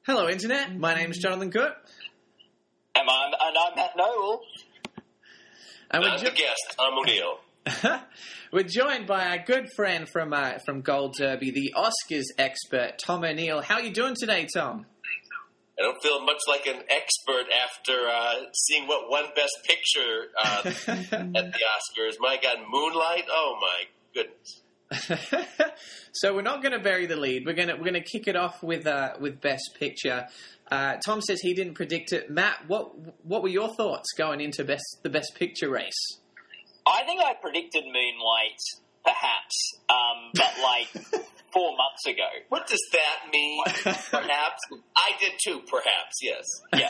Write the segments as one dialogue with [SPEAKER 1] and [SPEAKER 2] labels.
[SPEAKER 1] Hello, Internet. My name's Jonathan Cook.
[SPEAKER 2] And I'm Matt Noble.
[SPEAKER 1] And
[SPEAKER 3] I'm the guest, Tom O'Neill.
[SPEAKER 1] We're joined by our good friend from Gold Derby, the Oscars expert, Tom O'Neill. How are you doing today, Tom?
[SPEAKER 3] I don't feel much like an expert after seeing what won Best Picture at the Oscars. My God, Moonlight? Oh, my goodness.
[SPEAKER 1] So we're not going to bury the lead. We're going to kick it off with Best Picture. Tom says he didn't predict it. Matt, what were your thoughts going into the Best Picture race?
[SPEAKER 2] I think I predicted Moonlight, perhaps, but like 4 months ago.
[SPEAKER 3] What does that mean? Perhaps? I did too, perhaps, yes.
[SPEAKER 2] Yeah.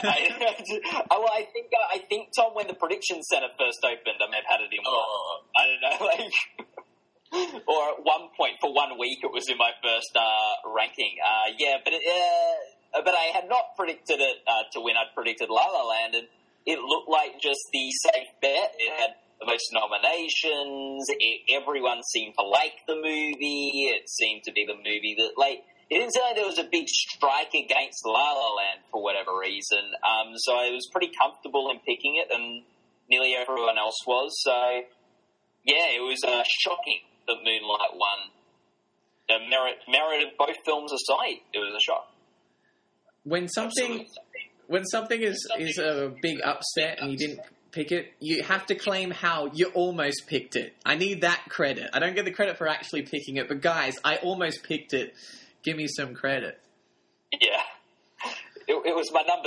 [SPEAKER 2] I think, Tom, when the Prediction Center first opened, I may have had it in one. I don't know, like... Or at one point, for 1 week, it was in my first ranking. But I had not predicted it to win. I'd predicted La La Land, and it looked like just the safe bet. It had the most nominations. Everyone seemed to like the movie. It seemed to be the movie that, like, it didn't seem like there was a big strike against La La Land for whatever reason. So I was pretty comfortable in picking it, and nearly everyone else was. So, yeah, it was shocking that Moonlight won. Merit of both films aside, it was a shock.
[SPEAKER 1] When something is a big upset and you didn't pick it, you have to claim how you almost picked it. I need that credit. I don't get the credit for actually picking it, but guys, I almost picked it. Give me some credit.
[SPEAKER 2] Yeah. It was my number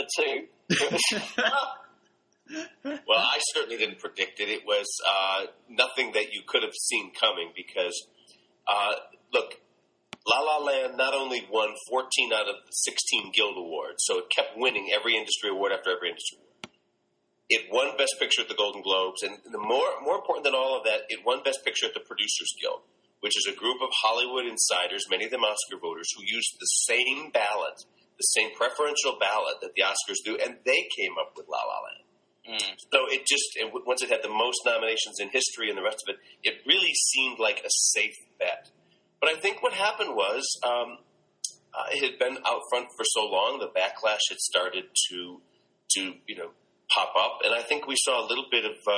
[SPEAKER 2] 2.
[SPEAKER 3] Well, I certainly didn't predict it. It was nothing that you could have seen coming because, look, La La Land not only won 14 out of the 16 Guild Awards, so it kept winning every industry award after every industry award. It won Best Picture at the Golden Globes, and the more important than all of that, it won Best Picture at the Producers Guild, which is a group of Hollywood insiders, many of them Oscar voters, who used the same ballot, the same preferential ballot that the Oscars do, and they came up with La La Land. So once it had the most nominations in history and the rest of it, it really seemed like a safe bet. But I think what happened was it had been out front for so long, the backlash had started to pop up, and I think we saw a little bit of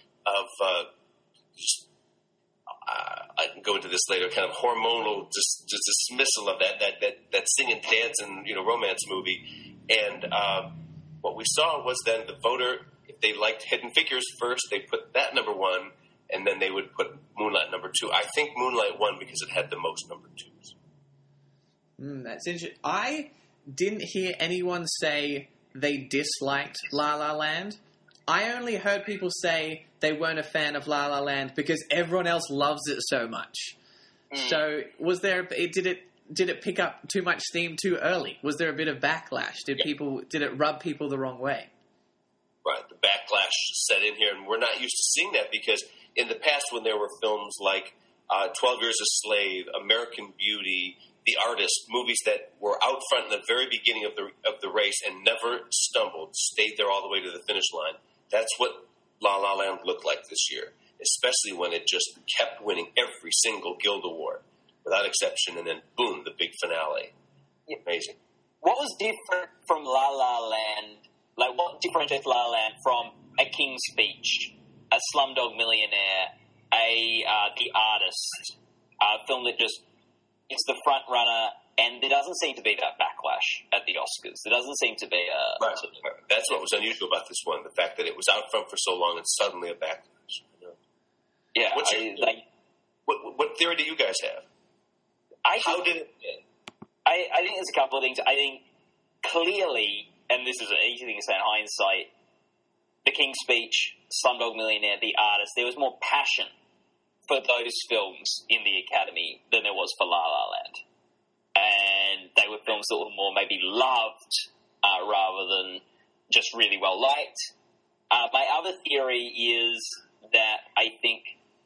[SPEAKER 3] I can go into this later, kind of hormonal dismissal of that sing and dance and romance movie, and what we saw was then the voter. If they liked Hidden Figures first, they put that number 1, and then they would put Moonlight number 2. I think Moonlight won because it had the most number 2s.
[SPEAKER 1] That's interesting. I didn't hear anyone say they disliked La La Land. I only heard people say they weren't a fan of La La Land because everyone else loves it so much. So did it pick up too much steam too early? Was there a bit of backlash? Did it rub people the wrong way?
[SPEAKER 3] Right, the backlash set in here, and we're not used to seeing that because in the past when there were films like 12 Years a Slave, American Beauty, The Artist, movies that were out front in the very beginning of the race and never stumbled, stayed there all the way to the finish line, that's what La La Land looked like this year, especially when it just kept winning every single Guild Award without exception, and then boom, the big finale. Amazing.
[SPEAKER 2] What was different from La La Land? Like, what differentiates La La Land from A King's Speech, A Slumdog Millionaire, The Artist, a film that just it's the front runner, and there doesn't seem to be that backlash at the Oscars. There doesn't seem to be a...
[SPEAKER 3] Right. That's what was unusual about this one, the fact that it was out front for so long and suddenly a backlash.
[SPEAKER 2] Yeah.
[SPEAKER 3] What theory do you guys have? How did it...
[SPEAKER 2] I think there's a couple of things. I think clearly... And this is an easy thing to say in hindsight, The King's Speech, Slumdog Millionaire, The Artist, there was more passion for those films in the Academy than there was for La La Land. And they were films that were more maybe loved rather than just really well liked. My other theory is that I think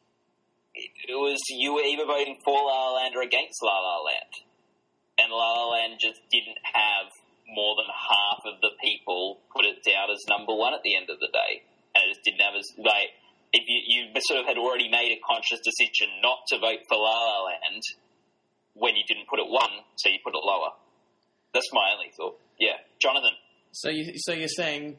[SPEAKER 2] it was you were either voting for La La Land or against La La Land. And La La Land just didn't have more than half of the people put it down as number 1 at the end of the day. And it just didn't have as, like, if you sort of had already made a conscious decision not to vote for La La Land when you didn't put it 1, so you put it lower. That's my only thought. Yeah, Jonathan.
[SPEAKER 1] So you're saying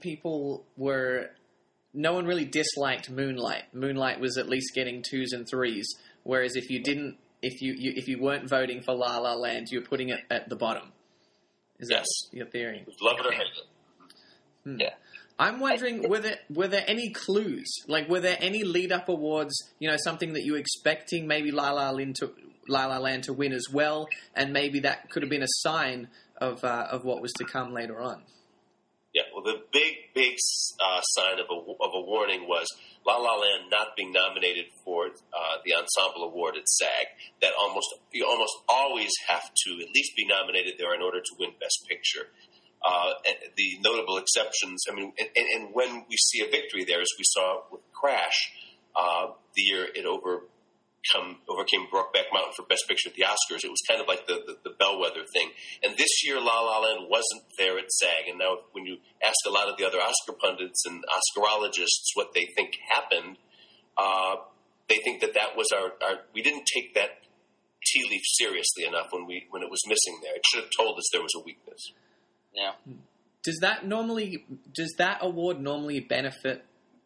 [SPEAKER 1] no one really disliked Moonlight. Moonlight was at least getting 2s and 3s, whereas if you weren't voting for La La Land, you're putting it at the bottom. Is that your theory?
[SPEAKER 3] Love it or hate it.
[SPEAKER 2] Yeah.
[SPEAKER 1] I'm wondering, were there any clues? Like, were there any lead-up awards, something that you were expecting maybe La La Land to win as well, and maybe that could have been a sign of what was to come later on?
[SPEAKER 3] Yeah, well, the big sign of a warning was La La Land not being nominated for the Ensemble Award at SAG. That you almost always have to at least be nominated there in order to win Best Picture. The notable exceptions, and when we see a victory there, as we saw with Crash, the year it overcame Brokeback Mountain for Best Picture at the Oscars, it was kind of like the bellwether thing. And this year, La La Land wasn't there at SAG. And now when you ask a lot of the other Oscar pundits and Oscarologists what they think happened, they think that was our we didn't take that tea leaf seriously enough when it was missing there. It should have told us there was a weakness.
[SPEAKER 2] Yeah.
[SPEAKER 1] Does that award normally benefit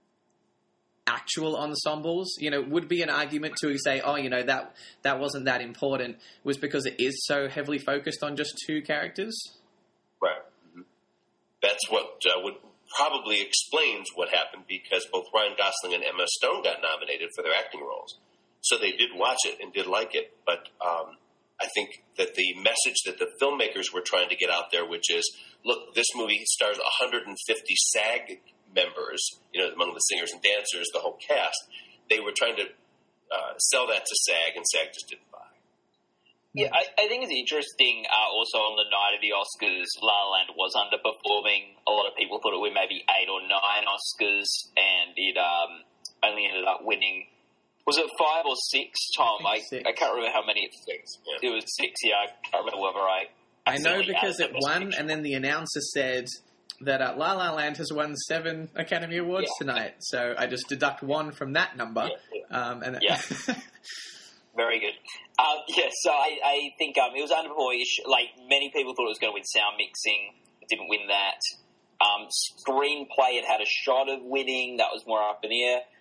[SPEAKER 1] actual ensembles? Would be an argument to say, that wasn't that important, was because it is so heavily focused on just 2 characters?
[SPEAKER 3] Right. Mm-hmm. That's what would probably explains what happened, because both Ryan Gosling and Emma Stone got nominated for their acting roles. So they did watch it and did like it, but I think that the message that the filmmakers were trying to get out there, which is, look, this movie stars 150 SAG members, among the singers and dancers, the whole cast. They were trying to sell that to SAG, and SAG just didn't buy.
[SPEAKER 2] Yeah, I think it's interesting also on the night of the Oscars, La La Land was underperforming. A lot of people thought it would maybe 8 or 9 Oscars, and it only ended up winning. Was it 5 or 6, Tom? I can't remember how many.
[SPEAKER 3] 6. Yeah.
[SPEAKER 2] It was 6, yeah. I can't remember whether
[SPEAKER 1] I know because it won, and then the announcer said that La La Land has won 7 Academy Awards tonight. So I just deduct 1 from that number.
[SPEAKER 2] Yeah. Very good. So I think it was underperforming. Like, many people thought it was going to win sound mixing. It didn't win that. Screenplay, it had a shot of winning. That was more up in the air.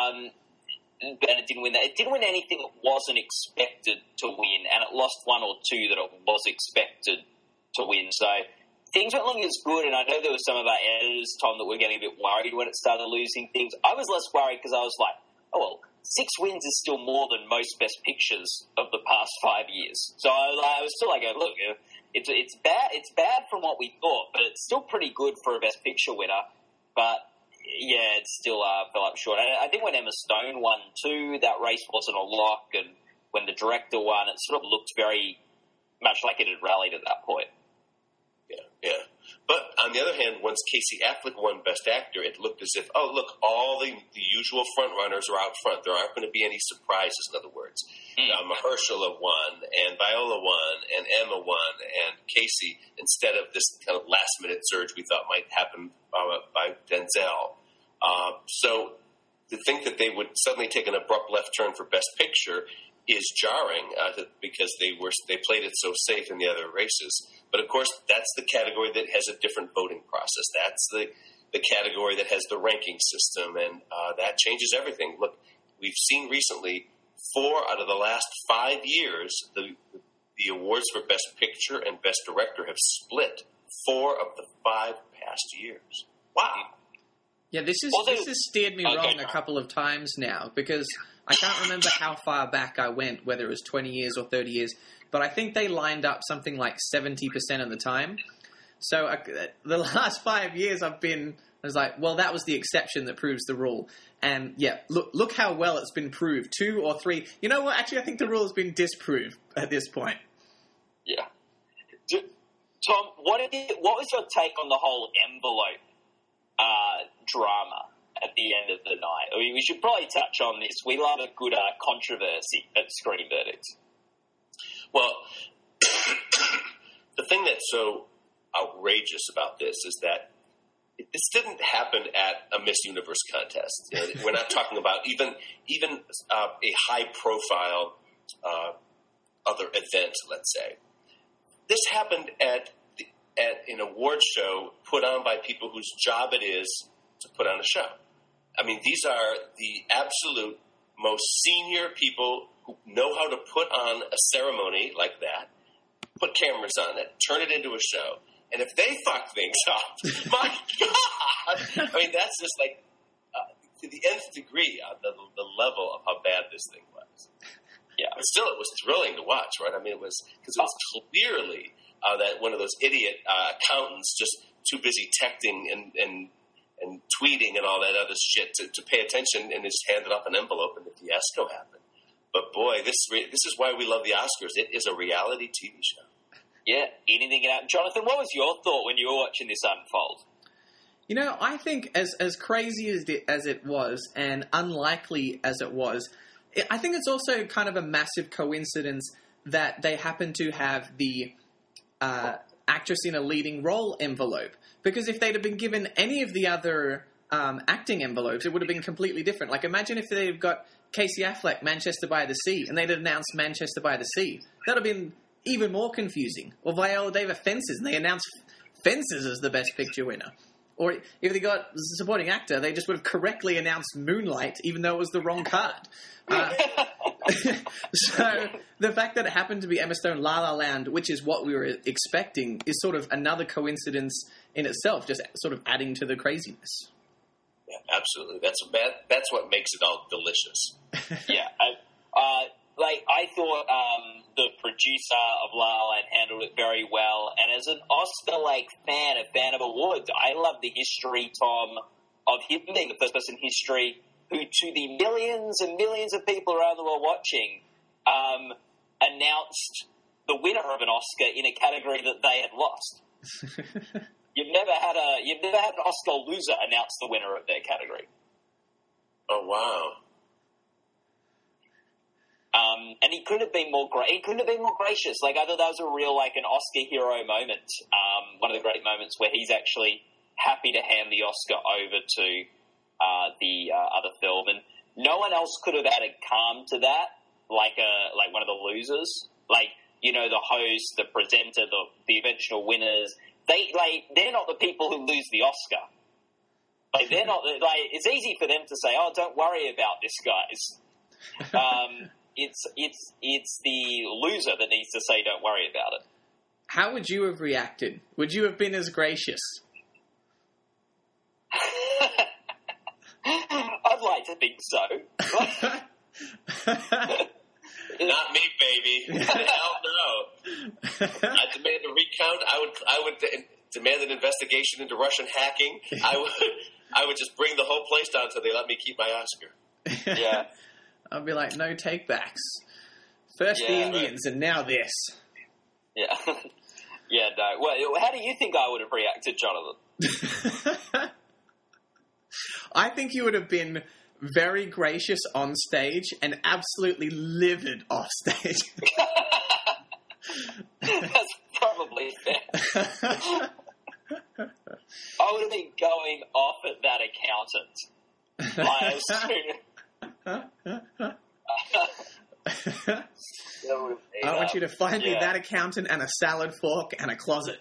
[SPEAKER 2] And it didn't win that. It didn't win anything it wasn't expected to win, and it lost 1 or 2 that it was expected to win. So things weren't looking as good, and I know there were some of our editors, Tom, that were getting a bit worried when it started losing things. I was less worried because I was like, 6 wins is still more than most Best Pictures of the past 5 years. So I was still like, look, it's bad. It's bad from what we thought, but it's still pretty good for a Best Picture winner. But yeah, it still fell up short. I think when Emma Stone won too, that race wasn't a lock, and when the director won, it sort of looked very much like it had rallied at that point.
[SPEAKER 3] Yeah. But on the other hand, once Casey Affleck won Best Actor, it looked as if, all the usual front runners are out front. There aren't going to be any surprises, in other words. Mahershala won, and Viola won, and Emma won, and Casey, instead of this kind of last-minute surge we thought might happen by Denzel. So to think that they would suddenly take an abrupt left turn for Best Picture is jarring because they played it so safe in the other races. But of course, that's the category that has a different voting process. That's the category that has the ranking system, and that changes everything. Look, we've seen recently 4 out of the last 5 years, the awards for Best Picture and Best Director have split 4 of the 5 past years. Wow.
[SPEAKER 1] Yeah, this has steered me wrong a couple of times now, because I can't remember how far back I went, whether it was 20 years or 30 years, but I think they lined up something like 70% of the time. So the last 5 years I was like, well, that was the exception that proves the rule. And yeah, look how well it's been proved. 2 or 3. You know what? Actually, I think the rule has been disproved at this point.
[SPEAKER 2] Yeah. Tom, what was your take on the whole envelope drama at the end of the night? I mean, we should probably touch on this. We love a good controversy at Screen Verdicts.
[SPEAKER 3] Well, the thing that's so outrageous about this is that this didn't happen at a Miss Universe contest. We're not talking about even a high-profile other event, let's say. This happened at at an award show put on by people whose job it is to put on a show. I mean, these are the absolute most senior people who know how to put on a ceremony like that, put cameras on it, turn it into a show. And if they fuck things up, my God! I mean, that's just like to the nth degree of the level of how bad this thing was. Yeah, but still, it was thrilling to watch, right? I mean, it was because it was clearly that one of those idiot accountants just too busy texting and tweeting and all that other shit to pay attention, and just handed off an envelope, and the fiasco happened. But boy, this is why we love the Oscars. It is a reality TV show.
[SPEAKER 2] Yeah, anything out. Jonathan, what was your thought when you were watching this unfold?
[SPEAKER 1] You know, I think as crazy as it was, and unlikely as it was, I think it's also kind of a massive coincidence that they happen to have the actress in a leading role envelope. Because if they'd have been given any of the other acting envelopes, it would have been completely different. Like, imagine if they'd got Casey Affleck, Manchester by the Sea, and they'd announced Manchester by the Sea. That would have been even more confusing. Or Viola Davis, Fences, and they announced Fences as the Best Picture winner. Or if they got supporting actor, they just would have correctly announced Moonlight, even though it was the wrong card. So the fact that it happened to be Emma Stone La La Land, which is what we were expecting, is sort of another coincidence in itself, just sort of adding to the craziness.
[SPEAKER 3] Yeah, absolutely. That's what makes it all delicious.
[SPEAKER 2] Yeah. I thought the producer of La La Land handled it very well. And as an Oscar fan, a fan of awards, I love the history, Tom, of him being the first person in history who, to the millions and millions of people around the world watching, announced the winner of an Oscar in a category that they had lost. You've never had an Oscar loser announce the winner of their category.
[SPEAKER 3] Oh wow!
[SPEAKER 2] And he couldn't have been more He couldn't have been more gracious. I thought that was a real an Oscar hero moment. One of the great moments where he's actually happy to hand the Oscar over to the other film, and no one else could have added calm to that. Like one of the losers, the host, the presenter, the eventual winners. They're not the people who lose the Oscar. They're not. It's easy for them to say, "Oh, don't worry about this, guys." It's the loser that needs to say, "Don't worry about it."
[SPEAKER 1] How would you have reacted? Would you have been as gracious?
[SPEAKER 2] I'd like to think so.
[SPEAKER 3] Not me, baby. Hell no. I demand a recount. I would demand an investigation into Russian hacking. I would just bring the whole place down until they let me keep my Oscar.
[SPEAKER 2] Yeah.
[SPEAKER 1] I'd be like, no takebacks. First the Indians, and now this.
[SPEAKER 2] Yeah. Yeah, no. Well, how do you think I would have reacted, Jonathan?
[SPEAKER 1] I think you would have been very gracious on stage and absolutely livid off stage.
[SPEAKER 2] That's probably fair. I would have been going off at that accountant.
[SPEAKER 1] I want you to find me that accountant and a salad fork and a closet.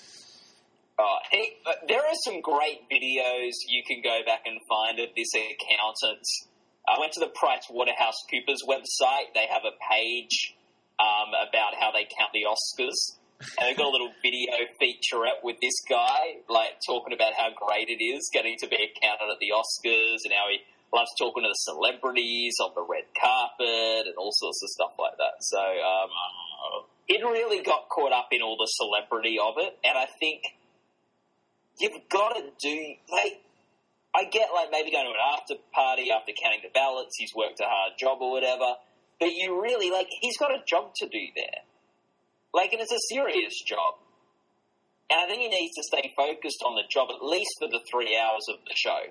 [SPEAKER 2] There are some great videos you can go back and find of this accountant. I went to the PricewaterhouseCoopers website. They have a page about how they count the Oscars. And they've got a little video featurette with this guy, talking about how great it is getting to be accountant at the Oscars and how he loves talking to the celebrities on the red carpet and all sorts of stuff like that. So it really got caught up in all the celebrity of it. And I think you've got to do, I get maybe going to an after party after counting the ballots, he's worked a hard job or whatever, but you really, he's got a job to do there. And it's a serious job. And I think he needs to stay focused on the job at least for the 3 hours of the show.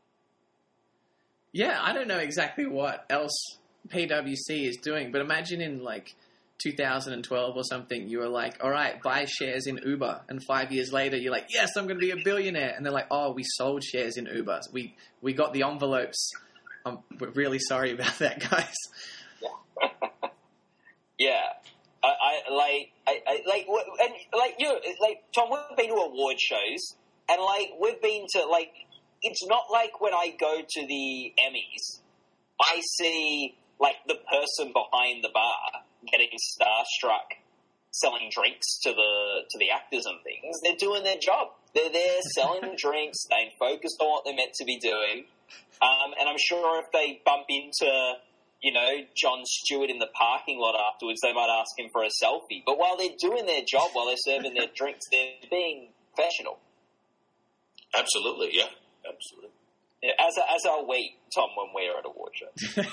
[SPEAKER 1] Yeah, I don't know exactly what else PwC is doing, but imagine in 2012 or something, you were like, all right, buy shares in Uber. And 5 years later, you're like, yes, I'm going to be a billionaire. And they're like, oh, we sold shares in Uber. We got the envelopes. We're really sorry about that, guys.
[SPEAKER 2] Yeah. And like you, like Tom, we've been to award shows, and like we've been to like. It's not like when I go to the Emmys, I see like the person behind the bar getting starstruck, selling drinks to the actors and things. They're doing their job. They're there selling drinks, staying focused on what they're meant to be doing. And I'm sure if they bump into, Jon Stewart in the parking lot afterwards, they might ask him for a selfie. But while they're doing their job, while they're serving their drinks, they're being professional.
[SPEAKER 3] Absolutely, yeah. Absolutely.
[SPEAKER 2] Yeah, as are we, Tom, when we're at award shows.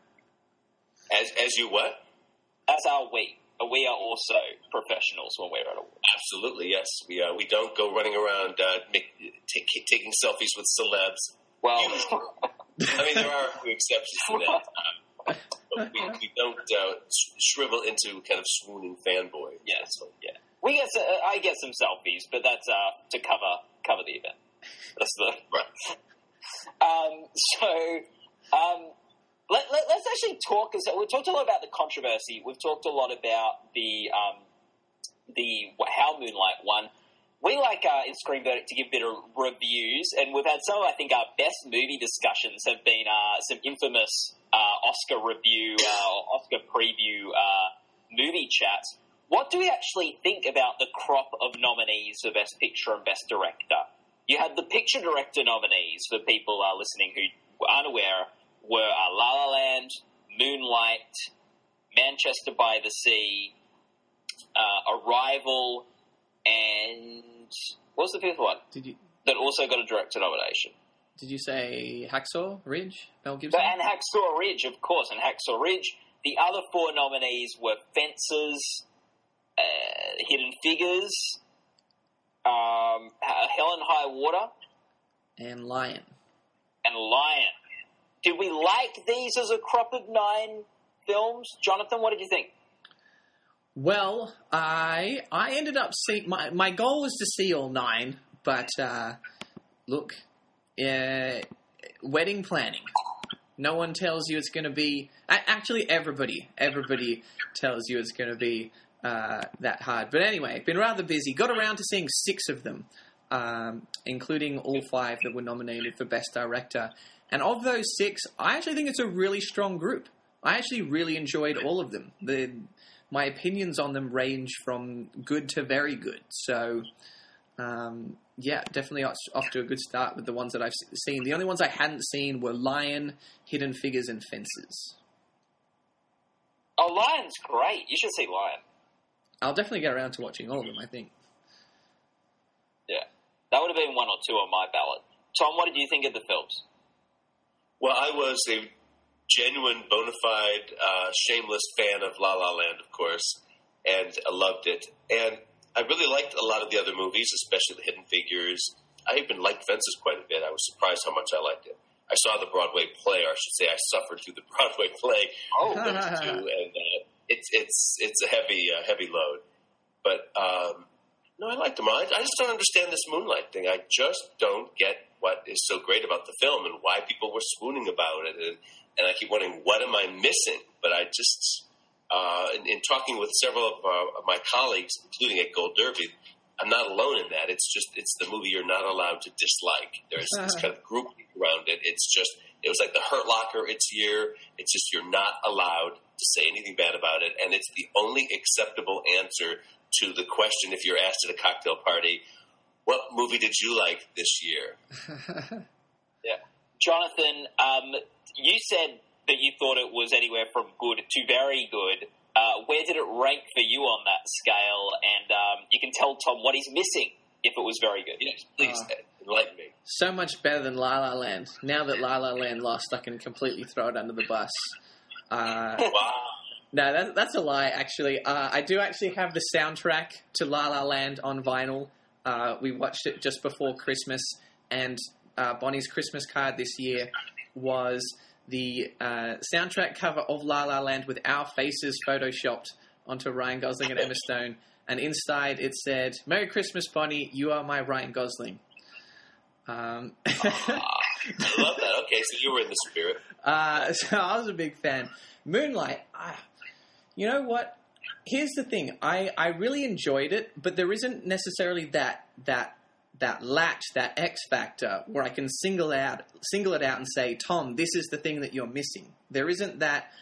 [SPEAKER 3] As you what?
[SPEAKER 2] As are we. We are also professionals when we're at awards.
[SPEAKER 3] Absolutely, yes. We don't go running around taking selfies with celebs.
[SPEAKER 2] Well,
[SPEAKER 3] I mean, there are a few exceptions to that. But we don't shrivel into kind of swooning fanboy.
[SPEAKER 2] Yes, yeah. I get some selfies, but that's to cover the event. That's the
[SPEAKER 3] right.
[SPEAKER 2] Let's actually talk. We've talked a lot about the controversy. We've talked a lot about the how Moonlight won. We like in Screen Verdict to give a bit of reviews, and we've had some of, I think, our best movie discussions have been some infamous Oscar review, Oscar preview movie chats. What do we actually think about the crop of nominees for Best Picture and Best Director? You had the Picture Director nominees for people listening who aren't aware were La La Land, Moonlight, Manchester by the Sea, Arrival, and what was the fifth one? That also got a director nomination?
[SPEAKER 1] Did you say Hacksaw Ridge, Mel Gibson?
[SPEAKER 2] And Hacksaw Ridge, of course, and Hacksaw Ridge. The other four nominees were Fences, Hidden Figures, Hell and High Water,
[SPEAKER 1] and Lion.
[SPEAKER 2] Did we like these as a crop of 9 films? Jonathan, what did you think?
[SPEAKER 1] Well, I ended up seeing... My goal was to see all 9, but look, wedding planning. No one tells you it's going to be... Actually, everybody tells you it's going to be that hard. But anyway, been rather busy. Got around to seeing 6 of them, including all 5 that were nominated for Best Director. And of those 6, I actually think it's a really strong group. I actually really enjoyed all of them. My opinions on them range from good to very good. So, yeah, definitely off to a good start with the ones that I've seen. The only ones I hadn't seen were Lion, Hidden Figures, and Fences.
[SPEAKER 2] Oh, Lion's great. You should see Lion.
[SPEAKER 1] I'll definitely get around to watching all of them, I think.
[SPEAKER 2] Yeah. That would have been 1 or 2 on my ballot. Tom, what did you think of the films?
[SPEAKER 3] Well, I was a genuine, bona fide, shameless fan of La La Land, of course, and I loved it. And I really liked a lot of the other movies, especially the Hidden Figures. I even liked Fences quite a bit. I was surprised how much I liked it. I saw the Broadway play, or I should say I suffered through the Broadway play.
[SPEAKER 2] Oh,
[SPEAKER 3] too, and it's a heavy load. But no, I liked them. I just don't understand this Moonlight thing. I just don't get what is so great about the film and why people were swooning about it. And I keep wondering, what am I missing? But I just, in talking with several of my colleagues, including at Gold Derby, I'm not alone in that. It's the movie you're not allowed to dislike. There's this kind of group around it. It was like the Hurt Locker its year. It's just you're not allowed to say anything bad about it. And it's the only acceptable answer to the question, if you're asked at a cocktail party, what movie did you like this year?
[SPEAKER 2] Yeah. Jonathan, you said that you thought it was anywhere from good to very good. Where did it rank for you on that scale? And you can tell Tom what he's missing if it was very good.
[SPEAKER 3] Yes, please enlighten me.
[SPEAKER 1] So much better than La La Land. Now that La La Land lost, I can completely throw it under the bus.
[SPEAKER 3] Wow.
[SPEAKER 1] No, that's a lie, actually. I do actually have the soundtrack to La La Land on vinyl. We watched it just before Christmas, and Bonnie's Christmas card this year was the soundtrack cover of La La Land with our faces photoshopped onto Ryan Gosling and Emma Stone, and inside it said, "Merry Christmas, Bonnie, you are my Ryan Gosling."
[SPEAKER 3] I love that. Okay, so you were in the spirit.
[SPEAKER 1] So I was a big fan. Moonlight, you know what? Here's the thing. I really enjoyed it, but there isn't necessarily that latch, that X factor where I can single it out and say, Tom, this is the thing that you're missing. There isn't that,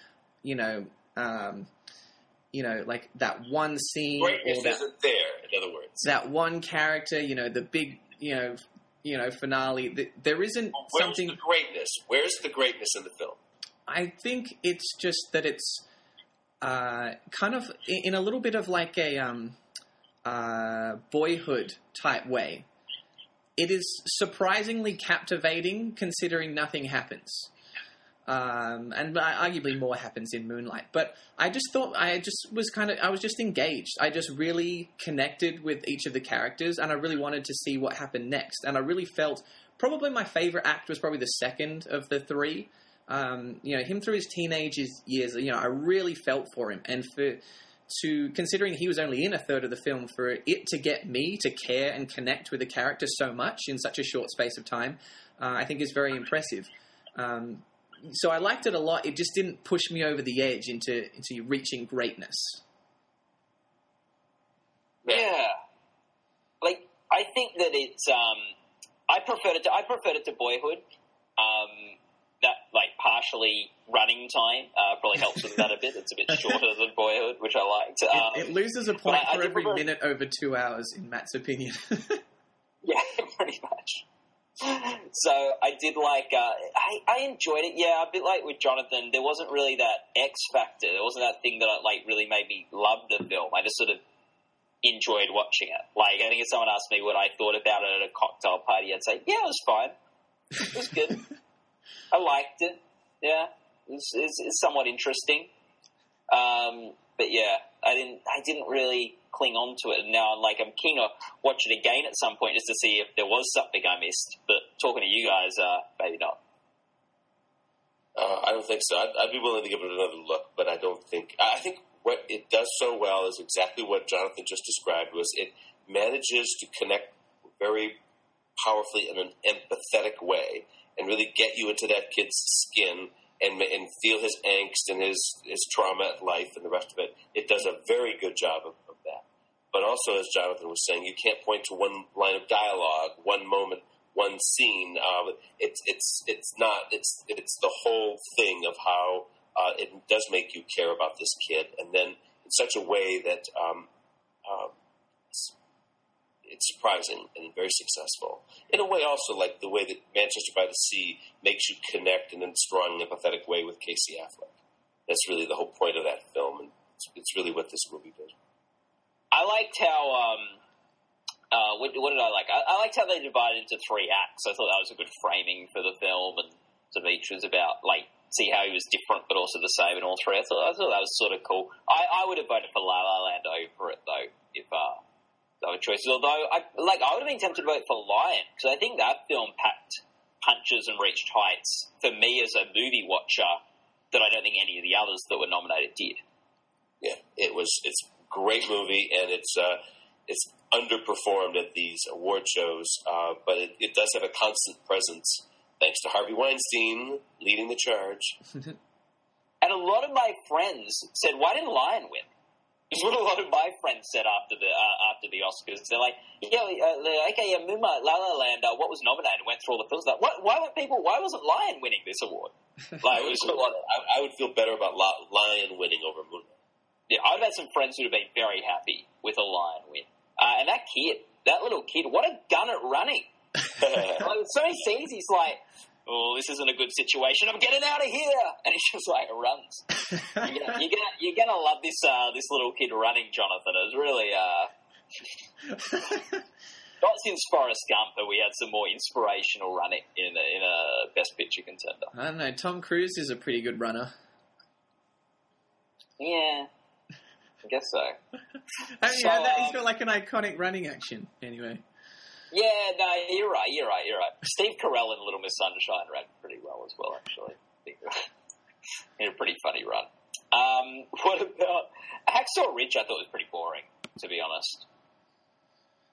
[SPEAKER 1] like that one scene.
[SPEAKER 3] Greatness isn't there, in other words.
[SPEAKER 1] That one character, the big, finale. There isn't something.
[SPEAKER 3] Where's the greatness? Where's the greatness in the film?
[SPEAKER 1] I think it's just that it's kind of in a little bit of like a Boyhood type way. It is surprisingly captivating considering nothing happens. And arguably more happens in Moonlight. But I just thought, I was just engaged. I just really connected with each of the characters, and I really wanted to see what happened next. And I really felt, probably my favorite act was probably the second of the three. Him through his teenage years, I really felt for him. And considering he was only in a third of the film, for it to get me to care and connect with the character so much in such a short space of time, I think is very impressive. So I liked it a lot. It just didn't push me over the edge into reaching greatness.
[SPEAKER 2] Yeah. Like, I think that it's, I preferred it to Boyhood. That, like, partially running time probably helps with that a bit. It's a bit shorter than Boyhood, which I liked.
[SPEAKER 1] It loses a point for every minute over 2 hours, in Matt's opinion.
[SPEAKER 2] Yeah, pretty much. So I did like, I enjoyed it. Yeah, a bit like with Jonathan, there wasn't really that X factor. There wasn't that thing that really made me love the film. I just sort of enjoyed watching it. Like, I think if someone asked me what I thought about it at a cocktail party, I'd say, yeah, it was fine. It was good. I liked it. Yeah, it's somewhat interesting. But yeah, I didn't really cling on to it. And now I'm keen to watch it again at some point just to see if there was something I missed. But talking to you guys, maybe not.
[SPEAKER 3] I don't think so. I'd be willing to give it another look, but I don't think. I think what it does so well is exactly what Jonathan just described. Was it manages to connect very powerfully in an empathetic way and really get you into that kid's skin and feel his angst and his trauma at life and the rest of it. It does a very good job of that. But also, as Jonathan was saying, you can't point to one line of dialogue, one moment, one scene. It's the whole thing of how it does make you care about this kid, and then in such a way that it's surprising and very successful. In a way, also like the way that Manchester by the Sea makes you connect in a strong, empathetic way with Casey Affleck. That's really the whole point of that film, and it's really what this movie did.
[SPEAKER 2] I liked how, what did I like? I liked how they divided into 3 acts. I thought that was a good framing for the film, and sort of each was about, see how he was different but also the same in all 3. I thought that was sort of cool. I would have voted for La La Land over it, though, if there were choices. Although, I would have been tempted to vote for Lion, because I think that film packed punches and reached heights, for me as a movie watcher, that I don't think any of the others that were nominated did.
[SPEAKER 3] Yeah, it's a great movie, and it's underperformed at these award shows, but it does have a constant presence, thanks to Harvey Weinstein leading the charge.
[SPEAKER 2] And a lot of my friends said, why didn't Lion win? Is what a lot of my friends said after the Oscars. They're like, Muma, La La Land, what was nominated? Went through all the films. Why wasn't Lion winning this award?
[SPEAKER 3] I would feel better about Lion winning over Moonlight.
[SPEAKER 2] Yeah, I've had some friends who have been very happy with a Lion win. And that little kid, what a gun at running. So many scenes, he's like, oh, this isn't a good situation. I'm getting out of here. And he just runs. You're gonna love this little kid running, Jonathan. It was really not since Forrest Gump that we had some more inspirational running in a Best Picture contender.
[SPEAKER 1] I don't know. Tom Cruise is a pretty good runner.
[SPEAKER 2] Yeah, I guess so.
[SPEAKER 1] He's got an iconic running action. Anyway.
[SPEAKER 2] Yeah, no, you're right. Steve Carell in Little Miss Sunshine ran pretty well as well, actually. In a pretty funny run. What about Hacksaw Ridge? I thought was pretty boring, to be honest.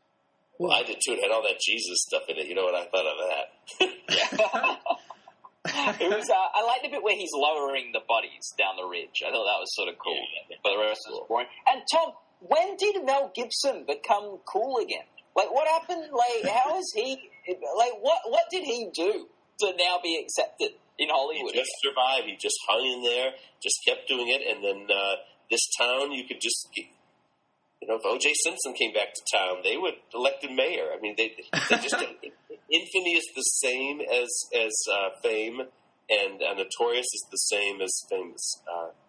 [SPEAKER 3] Well, I did too. It had all that Jesus stuff in it. You know what I thought of that?
[SPEAKER 2] It was. I liked the bit where he's lowering the bodies down the ridge. I thought that was sort of cool. Yeah. But the rest was boring. And Tom, when did Mel Gibson become cool again? Like, what happened? Like, how is he? Like, what did he do to now be accepted in Hollywood?
[SPEAKER 3] He just survived. He just hung in there, just kept doing it, and then this town, you could just. If O.J. Simpson came back to town, they would elect him mayor. I mean, they just infamy is the same as fame, and notorious is the same as famous.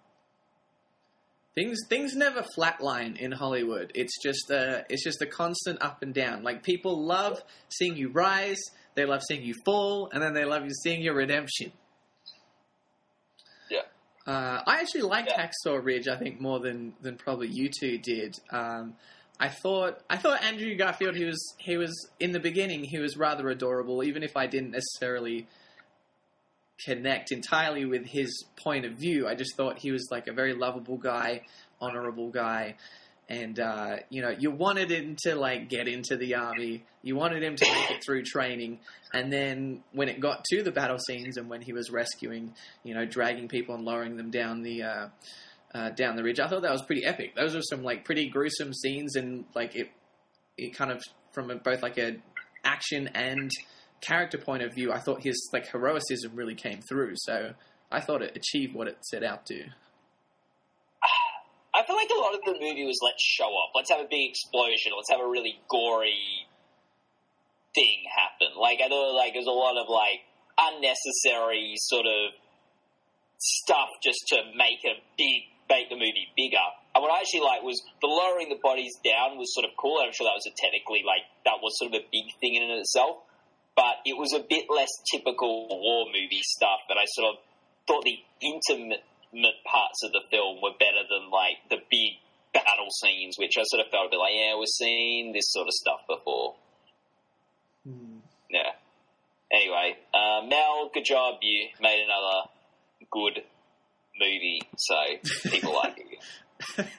[SPEAKER 1] Things never flatline in Hollywood. It's just a constant up and down. Like, people love seeing you rise, they love seeing you fall, and then they love seeing your redemption.
[SPEAKER 2] Yeah.
[SPEAKER 1] I actually liked Hacksaw Ridge, I think, more than probably you two did. I thought Andrew Garfield, he was in the beginning, he was rather adorable, even if I didn't necessarily connect entirely with his point of view. I just thought he was like a very lovable guy, honorable guy, and you wanted him to like get into the army, you wanted him to make it through training, and then when it got to the battle scenes and when he was rescuing, dragging people and lowering them down the ridge, I thought that was pretty epic. Those were some like pretty gruesome scenes, and like it kind of from both like a action and character point of view, I thought his like heroicism really came through. So I thought it achieved what it set out to.
[SPEAKER 2] I feel like a lot of the movie was let's show off, let's have a big explosion, let's have a really gory thing happen. Like, I thought like there's a lot of like unnecessary sort of stuff just to make the movie bigger. And what I actually liked was the lowering the bodies down was sort of cool. I'm sure that was that was sort of a big thing in and of itself. But it was a bit less typical war movie stuff, and I sort of thought the intimate parts of the film were better than, like, the big battle scenes, which I sort of felt a bit like, yeah, we're seeing this sort of stuff before. Yeah. Anyway, Mel, good job. You made another good movie, so people like it.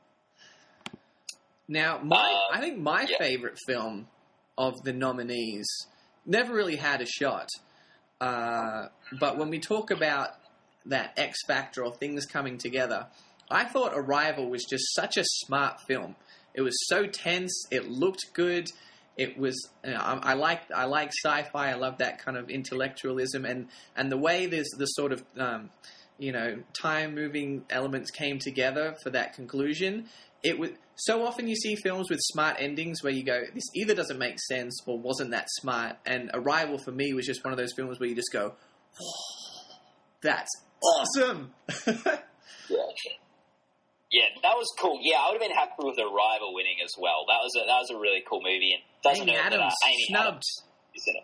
[SPEAKER 1] Now, I think my favorite film of the nominees never really had a shot. But when we talk about that X Factor or things coming together, I thought Arrival was just such a smart film. It was so tense. It looked good. It was. I like sci-fi. I love that kind of intellectualism and the way there's the sort of time moving elements came together for that conclusion. It was so often you see films with smart endings where you go, this either doesn't make sense or wasn't that smart. And Arrival for me was just one of those films where you just go, oh, that's awesome.
[SPEAKER 2] Yeah, that was cool. Yeah, I would have been happy with Arrival winning as well. That was a really cool movie. And doesn't
[SPEAKER 1] Amy Adams
[SPEAKER 2] Amy
[SPEAKER 1] snubbed.
[SPEAKER 2] Adams is in it.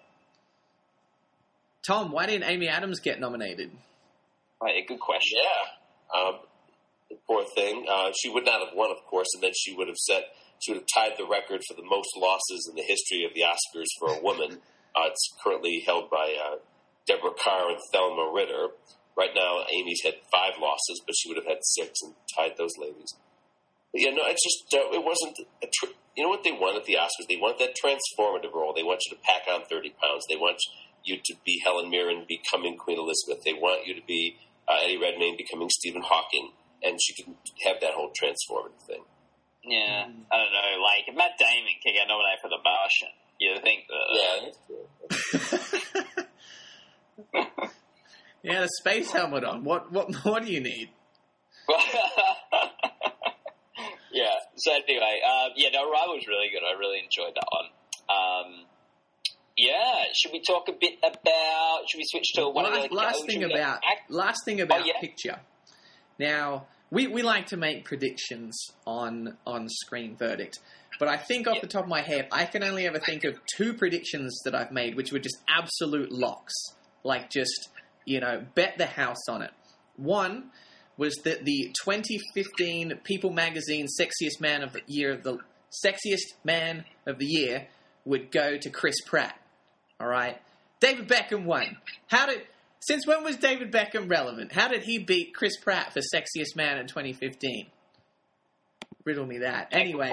[SPEAKER 1] Tom, why didn't Amy Adams get nominated?
[SPEAKER 2] Right, a good question.
[SPEAKER 3] Yeah. Poor thing. She would not have won, of course, and then she would have tied the record for the most losses in the history of the Oscars for a woman. It's currently held by Deborah Carr and Thelma Ritter. Right now, Amy's had 5 losses, but she would have had 6 and tied those ladies. But it's just, it wasn't, you know what they want at the Oscars? They want that transformative role. They want you to pack on 30 pounds. They want you to be Helen Mirren becoming Queen Elizabeth. They want you to be Eddie Redmayne becoming Stephen Hawking. And she can have that whole transformative thing.
[SPEAKER 2] Yeah, I don't know. Like, if Matt Damon can get nominated for The Martian, you'd think that.
[SPEAKER 3] Yeah, that's true.
[SPEAKER 1] Yeah, the space helmet on. What more do you need?
[SPEAKER 2] Yeah. So anyway, Arrival was really good. I really enjoyed that one. Should we talk a bit about? Should we switch to one of the
[SPEAKER 1] last thing about picture? Now, we like to make predictions on Screen Verdict, but I think off the top of my head, I can only ever think of 2 predictions that I've made, which were just absolute locks. Like, just, bet the house on it. One was that the 2015 People Magazine Sexiest Man of the Year would go to Chris Pratt. All right? David Beckham won. Since when was David Beckham relevant? How did he beat Chris Pratt for Sexiest Man in 2015? Riddle me that. Anyway,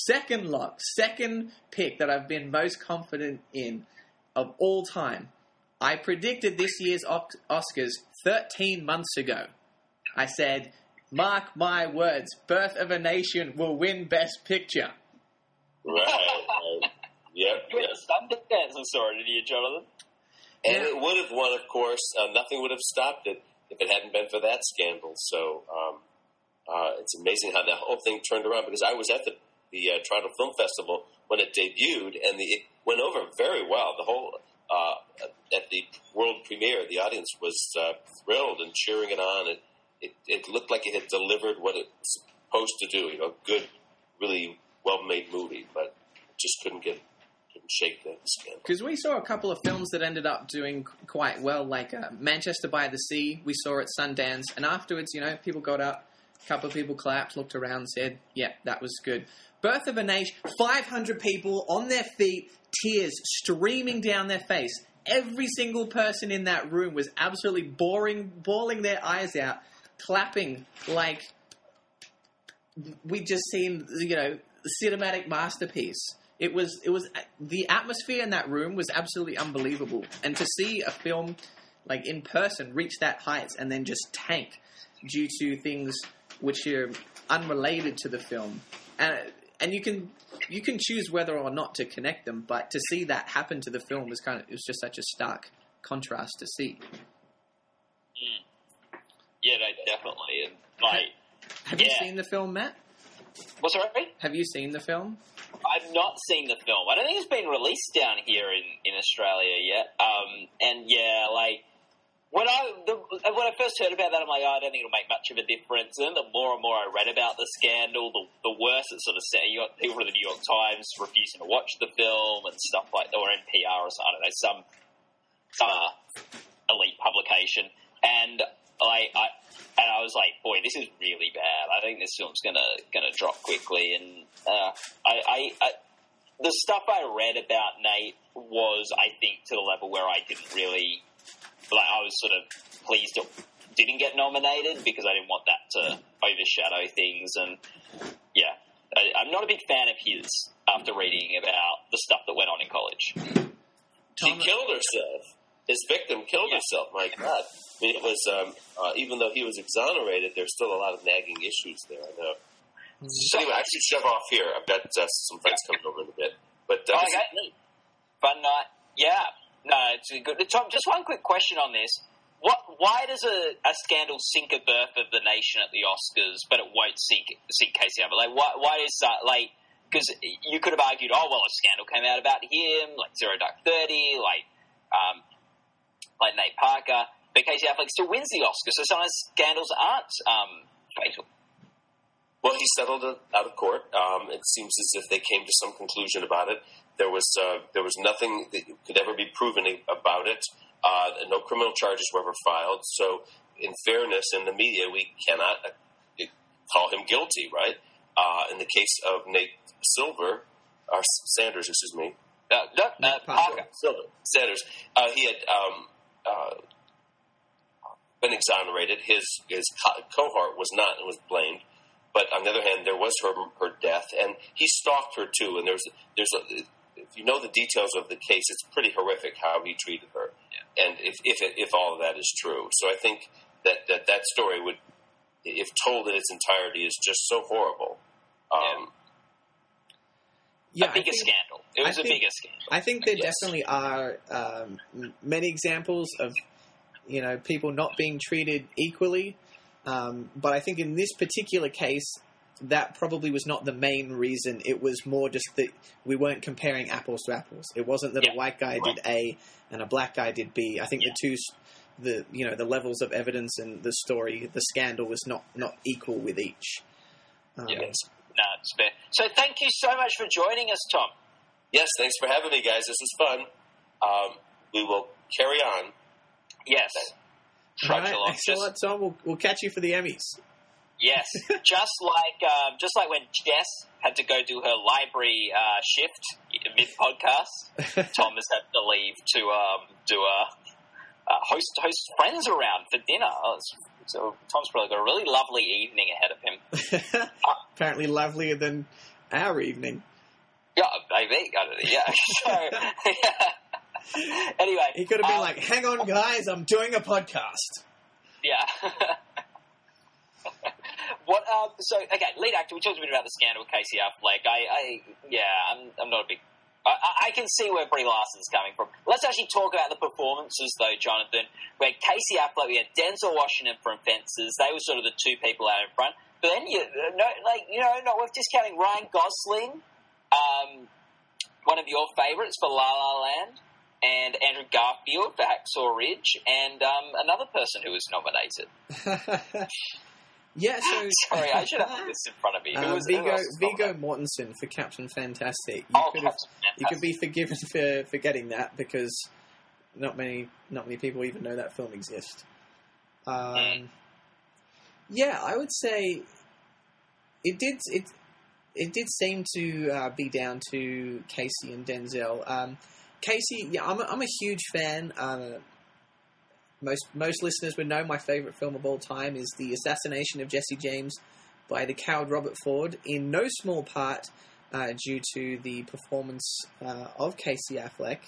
[SPEAKER 1] second pick that I've been most confident in of all time. I predicted this year's Oscars 13 months ago. I said, mark my words, Birth of a Nation will win Best Picture.
[SPEAKER 3] Right. Yep.
[SPEAKER 2] You went to Sundance and saw it, didn't you, Jonathan?
[SPEAKER 3] And it would have won, of course. Nothing would have stopped it if it hadn't been for that scandal. So it's amazing how that whole thing turned around, because I was at the Toronto Film Festival when it debuted, and it went over very well. The whole at the world premiere, the audience was thrilled and cheering it on. It looked like it had delivered what it was supposed to do. Good, really well-made movie, but just couldn't shake the scandal.
[SPEAKER 1] Because we saw a couple of films that ended up doing quite well, like Manchester by the Sea. We saw at Sundance, and afterwards, people got up, a couple of people clapped, looked around, said, "Yeah, that was good." Birth of a Nation, 500 people on their feet, tears streaming down their face. Every single person in that room was absolutely bawling their eyes out, clapping like we'd just seen, the cinematic masterpiece. It was the atmosphere in that room was absolutely unbelievable, and to see a film like in person reach that heights and then just tank due to things which are unrelated to the film, and you can choose whether or not to connect them, but to see that happen to the film it was just such a stark contrast to see.
[SPEAKER 2] Yeah, no, definitely. And
[SPEAKER 1] have you seen the film, Matt?
[SPEAKER 2] What's that, right?
[SPEAKER 1] Have you seen the film?
[SPEAKER 2] I've not seen the film. I don't think it's been released down here in Australia yet. And yeah, when I first heard about that, I'm like, I don't think it'll make much of a difference. And then the more and more I read about the scandal, the worse it sort of set. You got people from the New York Times refusing to watch the film and stuff like that, or NPR or something. I don't know, some elite publication. And I was like, boy, this is really bad. I think this film's gonna drop quickly. And the stuff I read about Nate was, I think, to the level where I didn't really, I was sort of pleased it didn't get nominated, because I didn't want that to overshadow things. And yeah, I'm not a big fan of his after reading about the stuff that went on in college.
[SPEAKER 3] She killed herself. His victim killed herself. My God. I mean, it was, even though he was exonerated, there's still a lot of nagging issues there, I know. So anyway, I should shove off here. I've got some friends coming over in a bit. But
[SPEAKER 2] okay. Fun night. Yeah. No, it's good. Tom, just one quick question on this. Why does a scandal sink a Birth of the Nation at the Oscars, but it won't sink Casey Affleck? Why is that? Because you could have argued, a scandal came out about him, like Zero Dark 30, like Nate Parker, but Casey Affleck still wins the Oscar, so sometimes scandals aren't fatal.
[SPEAKER 3] Well, he settled it out of court. It seems as if they came to some conclusion about it. There was nothing that could ever be proven about it. No criminal charges were ever filed. So, in fairness, in the media, we cannot call him guilty, right? In the case of Nate Sanders, excuse me.
[SPEAKER 2] Parker.
[SPEAKER 3] Sanders. He had been exonerated. His cohort was not and was blamed. But on the other hand, there was her death, and he stalked her too. And there's if you know the details of the case, it's pretty horrific how he treated her. Yeah. And if all of that is true, so I think that story would, if told in its entirety, is just so horrible.
[SPEAKER 2] A bigger scandal. It was a bigger scandal.
[SPEAKER 1] I think there definitely are many examples of people not being treated equally. But I think in this particular case, that probably was not the main reason. It was more just that we weren't comparing apples to apples. It wasn't that a white guy did A and a black guy did B. I think the levels of evidence and the story, the scandal was not equal with each.
[SPEAKER 2] Yes. No, it's fair. So thank you so much for joining us, Tom.
[SPEAKER 3] Yes, thanks for having me, guys. This was fun. We will carry on.
[SPEAKER 2] Yes.
[SPEAKER 1] All right, excellent, Tom. We'll catch you for the Emmys.
[SPEAKER 2] Yes, just like when Jess had to go do her library shift mid podcast, Tom has had to leave to host friends around for dinner. So Tom's probably got a really lovely evening ahead of him.
[SPEAKER 1] Apparently, lovelier than our evening.
[SPEAKER 2] Yeah, maybe. Yeah. So, Anyway.
[SPEAKER 1] He could have been like, hang on, guys, I'm doing a podcast.
[SPEAKER 2] Yeah. Lead actor, we talked a bit about the scandal with Casey Affleck. I'm not a big... I can see where Brie Larson's coming from. Let's actually talk about the performances, though, Jonathan. Where Casey Affleck, we had Denzel Washington from Fences. They were sort of the two people out in front. But then, not worth discounting Ryan Gosling, one of your favourites for La La Land, and Andrew Garfield for Hacksaw Ridge, and another person who was nominated.
[SPEAKER 1] Yeah, so...
[SPEAKER 2] Sorry, I should have this in front of me.
[SPEAKER 1] Viggo Mortensen for Captain Fantastic. You could be forgiven for getting that, because not many people even know that film exists. Yeah, I would say it did seem to be down to Casey and Denzel. Casey, yeah, I'm a huge fan. Most listeners would know my favourite film of all time is The Assassination of Jesse James by the coward Robert Ford, in no small part due to the performance of Casey Affleck.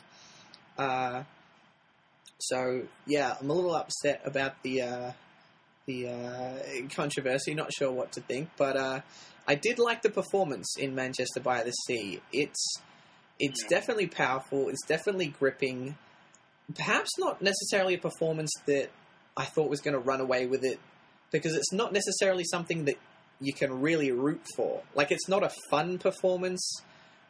[SPEAKER 1] So, yeah, I'm a little upset about the controversy, not sure what to think, but I did like the performance in Manchester by the Sea. It's definitely powerful, it's definitely gripping. Perhaps not necessarily a performance that I thought was going to run away with it, because it's not necessarily something that you can really root for. Like, it's not a fun performance.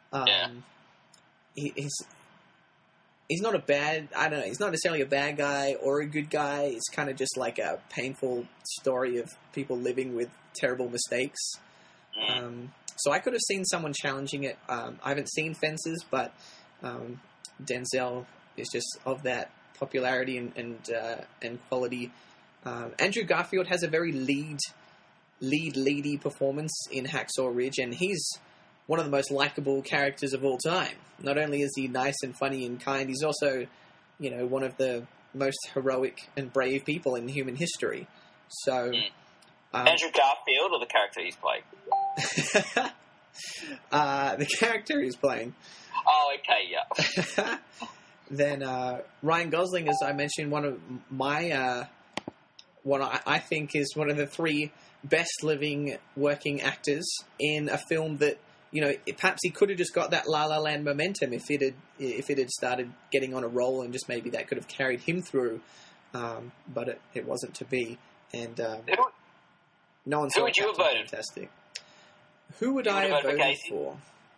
[SPEAKER 1] He's not a bad... I don't know. He's not necessarily a bad guy or a good guy. It's kind of just like a painful story of people living with terrible mistakes. So I could have seen someone challenging it. I haven't seen Fences, but Denzel is just of that popularity and quality. Andrew Garfield has a very leady performance in Hacksaw Ridge, and he's one of the most likable characters of all time. Not only is he nice and funny and kind, he's also, one of the most heroic and brave people in human history. So,
[SPEAKER 2] Andrew Garfield, or the character he's playing?
[SPEAKER 1] The character he's playing.
[SPEAKER 2] Oh, okay, yeah.
[SPEAKER 1] Then Ryan Gosling, as I mentioned, one of my I think is one of the three best living working actors in a film that, perhaps he could have just got that La La Land momentum if it had started getting on a roll, and just maybe that could have carried him through, but it wasn't to be. And no one saw.
[SPEAKER 2] Who would you have voted?
[SPEAKER 1] Fantastic. Who would I have voted for?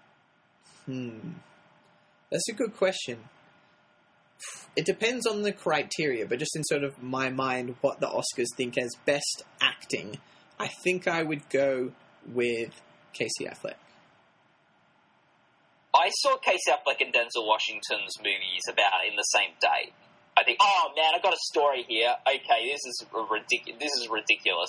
[SPEAKER 1] That's a good question. It depends on the criteria, but just in sort of my mind, what the Oscars think as best acting, I think I would go with Casey Affleck.
[SPEAKER 2] I saw Casey Affleck and Denzel Washington's movies about in the same day. I think, oh man, I got a story here. Okay, this is ridiculous.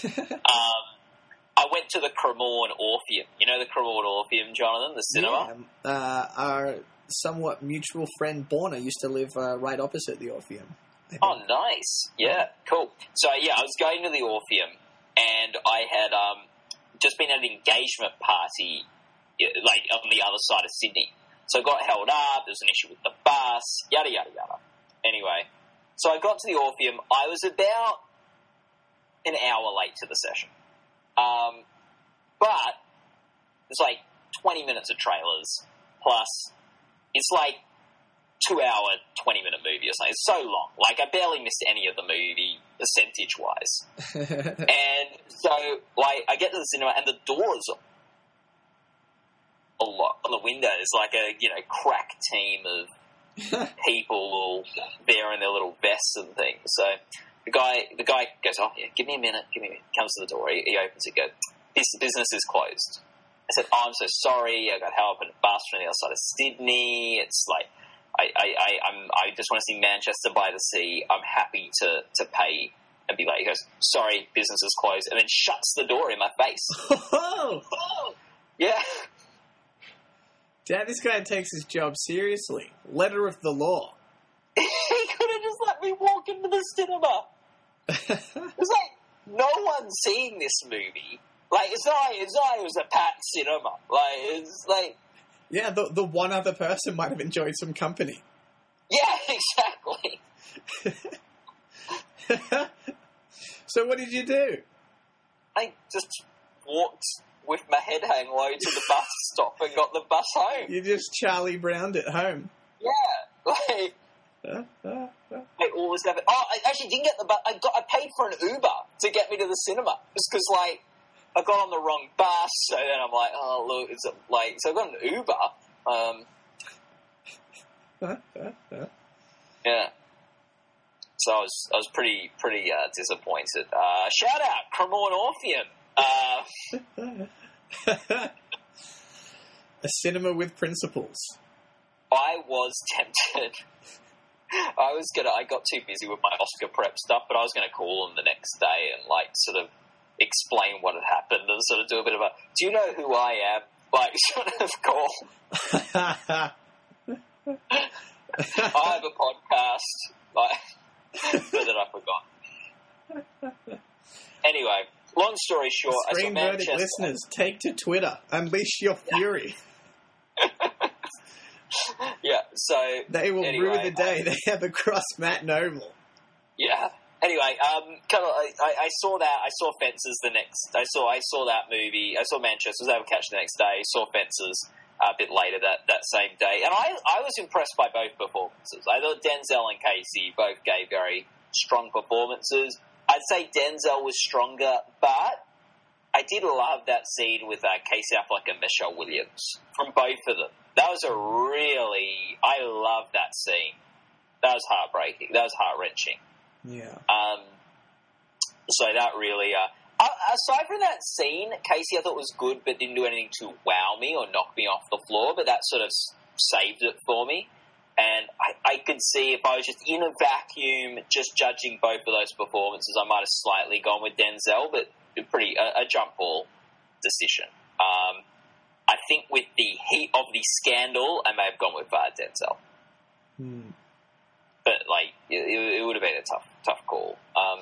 [SPEAKER 2] I went to the Cremorne Orpheum. You know the Cremorne Orpheum, Jonathan, the cinema?
[SPEAKER 1] Yeah, our somewhat mutual friend Borna used to live right opposite the Orpheum.
[SPEAKER 2] Oh, nice. Yeah, cool. So, yeah, I was going to the Orpheum, and I had just been at an engagement party, like, on the other side of Sydney. So I got held up, there was an issue with the bus, yada, yada, yada. Anyway, so I got to the Orpheum. I was about an hour late to the session. But there's like 20 minutes of trailers, plus it's like 2-hour, 20-minute movie or something. It's so long. Like, I barely missed any of the movie, percentage-wise. And so, like, I get to the cinema, and the doors a lot on the window. There's like a, crack team of people there in their little vests and things. So the guy goes, oh, yeah, give me a minute. Comes to the door. He opens it, goes, this business is closed. I said, oh, I'm so sorry. I got held up in a bus from the other side of Sydney. It's like, I just want to see Manchester by the Sea. I'm happy to pay and be late. He goes, sorry, business is closed, and then shuts the door in my face.
[SPEAKER 1] Oh!
[SPEAKER 2] Yeah.
[SPEAKER 1] Dad, this guy takes his job seriously. Letter of the law.
[SPEAKER 2] He could have just let me walk into the cinema. It's like, no one's seeing this movie. Like, it's not like it was a packed cinema. Like, it's like...
[SPEAKER 1] Yeah, the one other person might have enjoyed some company.
[SPEAKER 2] Yeah, exactly.
[SPEAKER 1] So what did you do?
[SPEAKER 2] I just walked with my head hang low to the bus stop and got the bus home.
[SPEAKER 1] You just Charlie Browned at home.
[SPEAKER 2] Yeah, like I always have it. Oh, I actually didn't get the bus. I paid for an Uber to get me to the cinema just because like I got on the wrong bus. So then I'm like, oh look, it's like so I got an Uber. Yeah. So I was pretty disappointed. Shout out Cremorne Orpheum.
[SPEAKER 1] A cinema with principles.
[SPEAKER 2] I was tempted. I got too busy with my Oscar prep stuff, but I was going to call them the next day and like sort of explain what had happened and sort of do a bit of a, do you know who I am? Like sort of call. I have a podcast. Like, but then I forgot. Anyway, long story short,
[SPEAKER 1] Screen Verdict listeners, take to Twitter. Unleash your fury.
[SPEAKER 2] Yeah, so
[SPEAKER 1] they will rue the day they have a cross Matt Noble.
[SPEAKER 2] Yeah. Anyway, I saw that. I saw Fences the next. I saw that movie. I saw Manchester. I was able to catch the next day. Saw Fences a bit later that same day, and I was impressed by both performances. I thought Denzel and Casey both gave very strong performances. I'd say Denzel was stronger, but I did love that scene with Casey Affleck and Michelle Williams from both of them. That was I love that scene. That was heartbreaking. That was heart-wrenching.
[SPEAKER 1] Yeah.
[SPEAKER 2] So that really... aside from that scene, Casey I thought was good, but didn't do anything to wow me or knock me off the floor, but that sort of saved it for me. And I could see if I was just in a vacuum, just judging both of those performances, I might have slightly gone with Denzel, but a jump ball decision. I think with the heat of the scandal, I may have gone with Denzel. But like it would have been a tough call.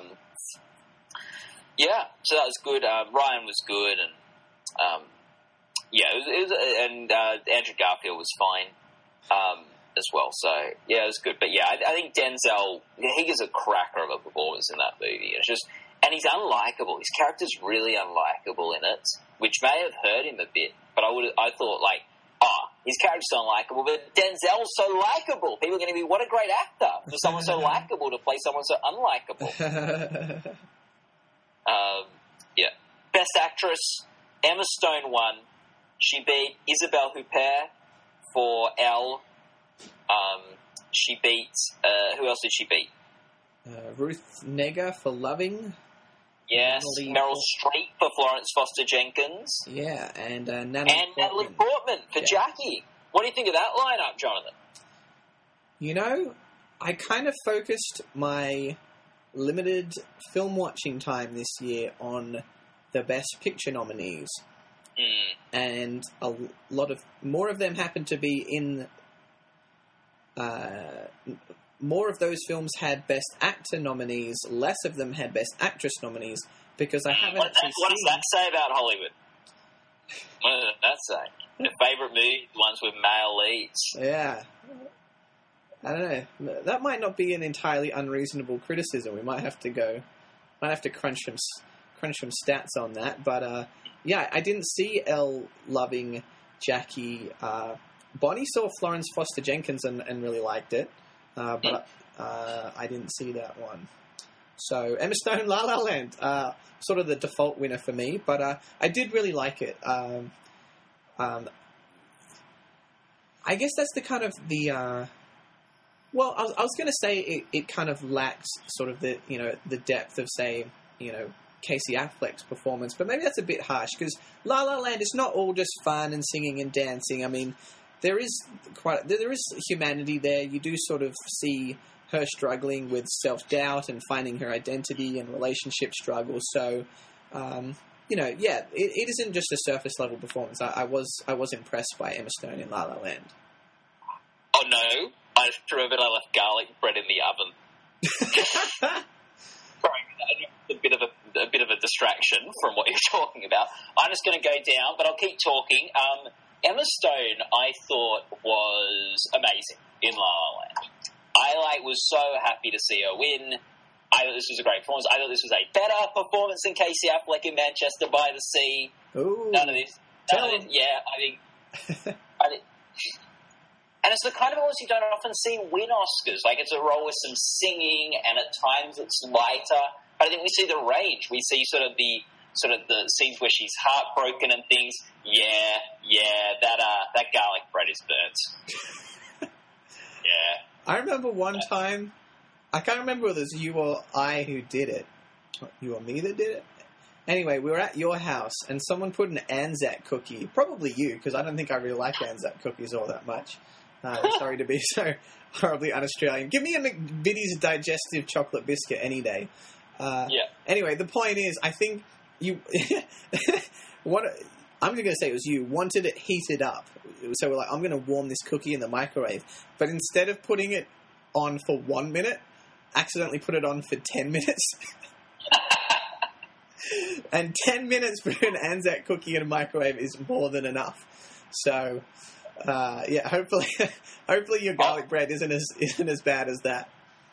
[SPEAKER 2] Yeah, so that was good. Ryan was good, and it was and Andrew Garfield was fine as well. So yeah, it was good. But yeah, I think Denzel, he gives a cracker of a performance in that movie. And he's unlikable. His character's really unlikable in it, which may have hurt him a bit. But I thought like, his character's so unlikable, but Denzel's so likable. People are going to be, what a great actor for someone so likable to play someone so unlikable. Yeah. Best Actress, Emma Stone won. She beat Isabelle Huppert for Elle. She beat... who else did she beat?
[SPEAKER 1] Ruth Negga for Loving.
[SPEAKER 2] Yes. Meryl Streep for Florence Foster Jenkins.
[SPEAKER 1] Yeah, and Natalie
[SPEAKER 2] Portman for Jackie. What do you think of that lineup, Jonathan?
[SPEAKER 1] You know, I kind of focused my limited film watching time this year on the Best Picture nominees. And a lot of more of them happened to be in more of those films had Best Actor nominees, less of them had Best Actress nominees, because I haven't
[SPEAKER 2] What does that say about Hollywood? What does that say? The favourite movie, ones with male leads.
[SPEAKER 1] Yeah. I don't know. That might not be an entirely unreasonable criticism. We might have to crunch some stats on that. But yeah, I didn't see Elle loving Jackie. Bonnie saw Florence Foster Jenkins and really liked it, but I didn't see that one. So Emma Stone, La La Land, sort of the default winner for me. But I did really like it. I guess that's the kind of the. Well, I was going to say it kind of lacks sort of the depth of, say, Casey Affleck's performance, but maybe that's a bit harsh because La La Land is not all just fun and singing and dancing. I mean, there is humanity there. You do sort of see her struggling with self-doubt and finding her identity and relationship struggles. So, it isn't just a surface level performance. I was impressed by Emma Stone in La La Land.
[SPEAKER 2] Oh no. I threw a bit. I left garlic bread in the oven. Sorry, a bit of a distraction from what you're talking about. I'm just going to go down, but I'll keep talking. Emma Stone, I thought was amazing in La La Land. was so happy to see her win. I thought this was a great performance. I thought this was a better performance than Casey Affleck in Manchester by the Sea.
[SPEAKER 1] Ooh.
[SPEAKER 2] None of this. Yeah, I think... And it's the kind of awards you don't often see win Oscars. Like, it's a role with some singing, and at times it's lighter. But I think we see the range. We see sort of the scenes where she's heartbroken and things. That garlic bread is burnt. Yeah.
[SPEAKER 1] I remember one time, I can't remember whether it was you or I who did it. You or me that did it? Anyway, we were at your house, and someone put an Anzac cookie. Probably you, because I don't think I really like Anzac cookies all that much. Sorry to be so horribly un-Australian. Give me a McVitie's digestive chocolate biscuit any day. Anyway, the point is, I think you... I'm just going to say it was you. Wanted it heated up. So we're like, I'm going to warm this cookie in the microwave. But instead of putting it on for 1 minute, accidentally put it on for 10 minutes. And 10 minutes for an Anzac cookie in a microwave is more than enough. So... hopefully your garlic bread isn't as bad as that.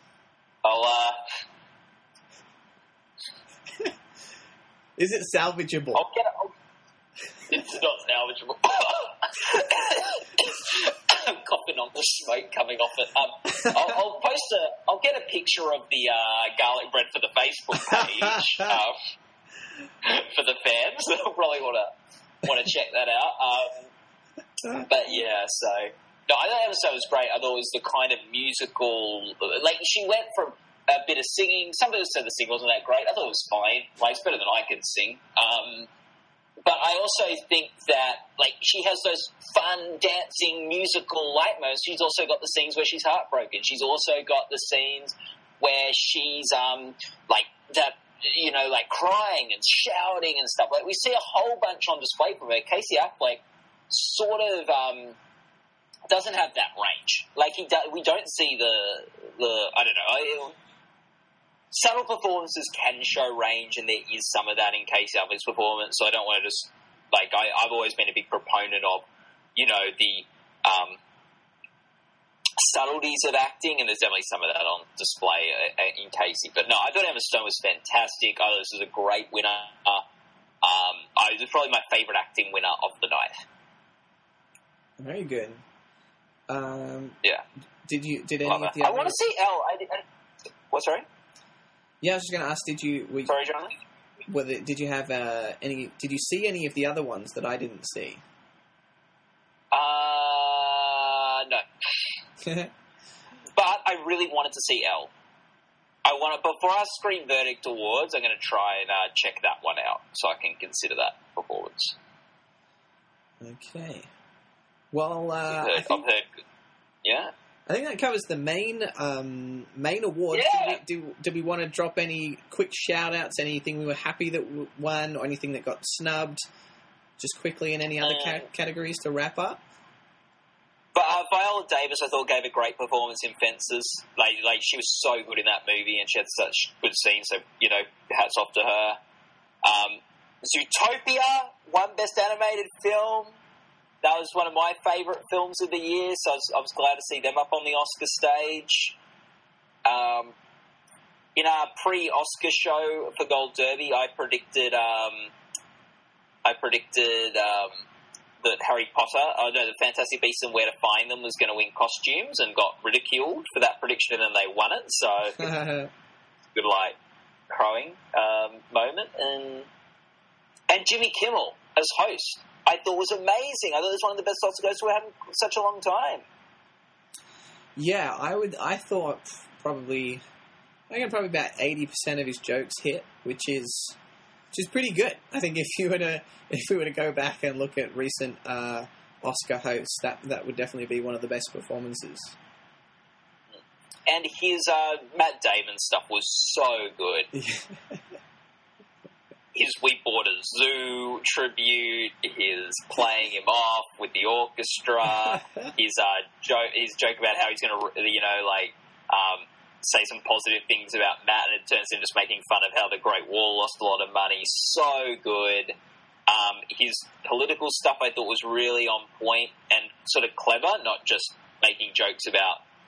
[SPEAKER 1] Is it salvageable?
[SPEAKER 2] It's not salvageable. I'm coughing on the smoke coming off it. I'll get a picture of the garlic bread for the Facebook page for the fans. They'll probably want to check that out. But yeah, so no, I thought the episode was great. I thought it was the kind of musical, like she went from a bit of singing. Some people said the singing wasn't that great. I thought it was fine. Like, it's better than I can sing. But I also think that like she has those fun dancing musical light moments. She's also got the scenes where she's heartbroken. She's also got the scenes where she's like that. You know, like crying and shouting and stuff. Like, we see a whole bunch on display from her. Casey Affleck sort of doesn't have that range. Like, we don't see the I don't know. Subtle performances can show range, and there is some of that in Casey Affleck's performance. So I don't want to just like I've always been a big proponent of, you know, the subtleties of acting, and there's definitely some of that on display in Casey. But no, I thought Emma Stone was fantastic. I thought this was a great winner. It was probably my favourite acting winner of the night.
[SPEAKER 1] Very good.
[SPEAKER 2] Yeah.
[SPEAKER 1] Did any of the
[SPEAKER 2] I want to see Elle. What, sorry?
[SPEAKER 1] Yeah, I was just going to ask,
[SPEAKER 2] sorry, Jonathan?
[SPEAKER 1] Did you have did you see any of the other ones that I didn't see?
[SPEAKER 2] No. But I really wanted to see Elle. Before our Screen Verdict Awards, I'm going to try and check that one out so I can consider that performance.
[SPEAKER 1] Okay. Well,
[SPEAKER 2] I've heard. Yeah.
[SPEAKER 1] I think that covers the main awards.
[SPEAKER 2] Yeah.
[SPEAKER 1] Do we want to drop any quick shout-outs, anything we were happy that won, or anything that got snubbed, just quickly in any other categories to wrap up?
[SPEAKER 2] But Viola Davis, I thought, gave a great performance in Fences. Like she was so good in that movie, and she had such good scenes. So, you know, hats off to her. Zootopia won Best Animated Film. That was one of my favourite films of the year, so I was glad to see them up on the Oscar stage. In our pre-Oscar show for Gold Derby, I predicted that Harry Potter, The Fantastic Beasts and Where to Find Them was going to win costumes, and got ridiculed for that prediction, and then they won it. So good, like, crowing moment. And Jimmy Kimmel as host, I thought was amazing. I thought it was one of the best Oscars we've had in such a long time.
[SPEAKER 1] Yeah, I thought probably about 80% of his jokes hit, which is pretty good. I think if we were to go back and look at recent Oscar hosts, that would definitely be one of the best performances.
[SPEAKER 2] And his Matt Damon stuff was so good. His We Bought a Zoo tribute, his playing him off with the orchestra, his joke about how he's going to, say some positive things about Matt, and it turns into just making fun of how the Great Wall lost a lot of money. So good. His political stuff I thought was really on point and sort of clever, not just making jokes about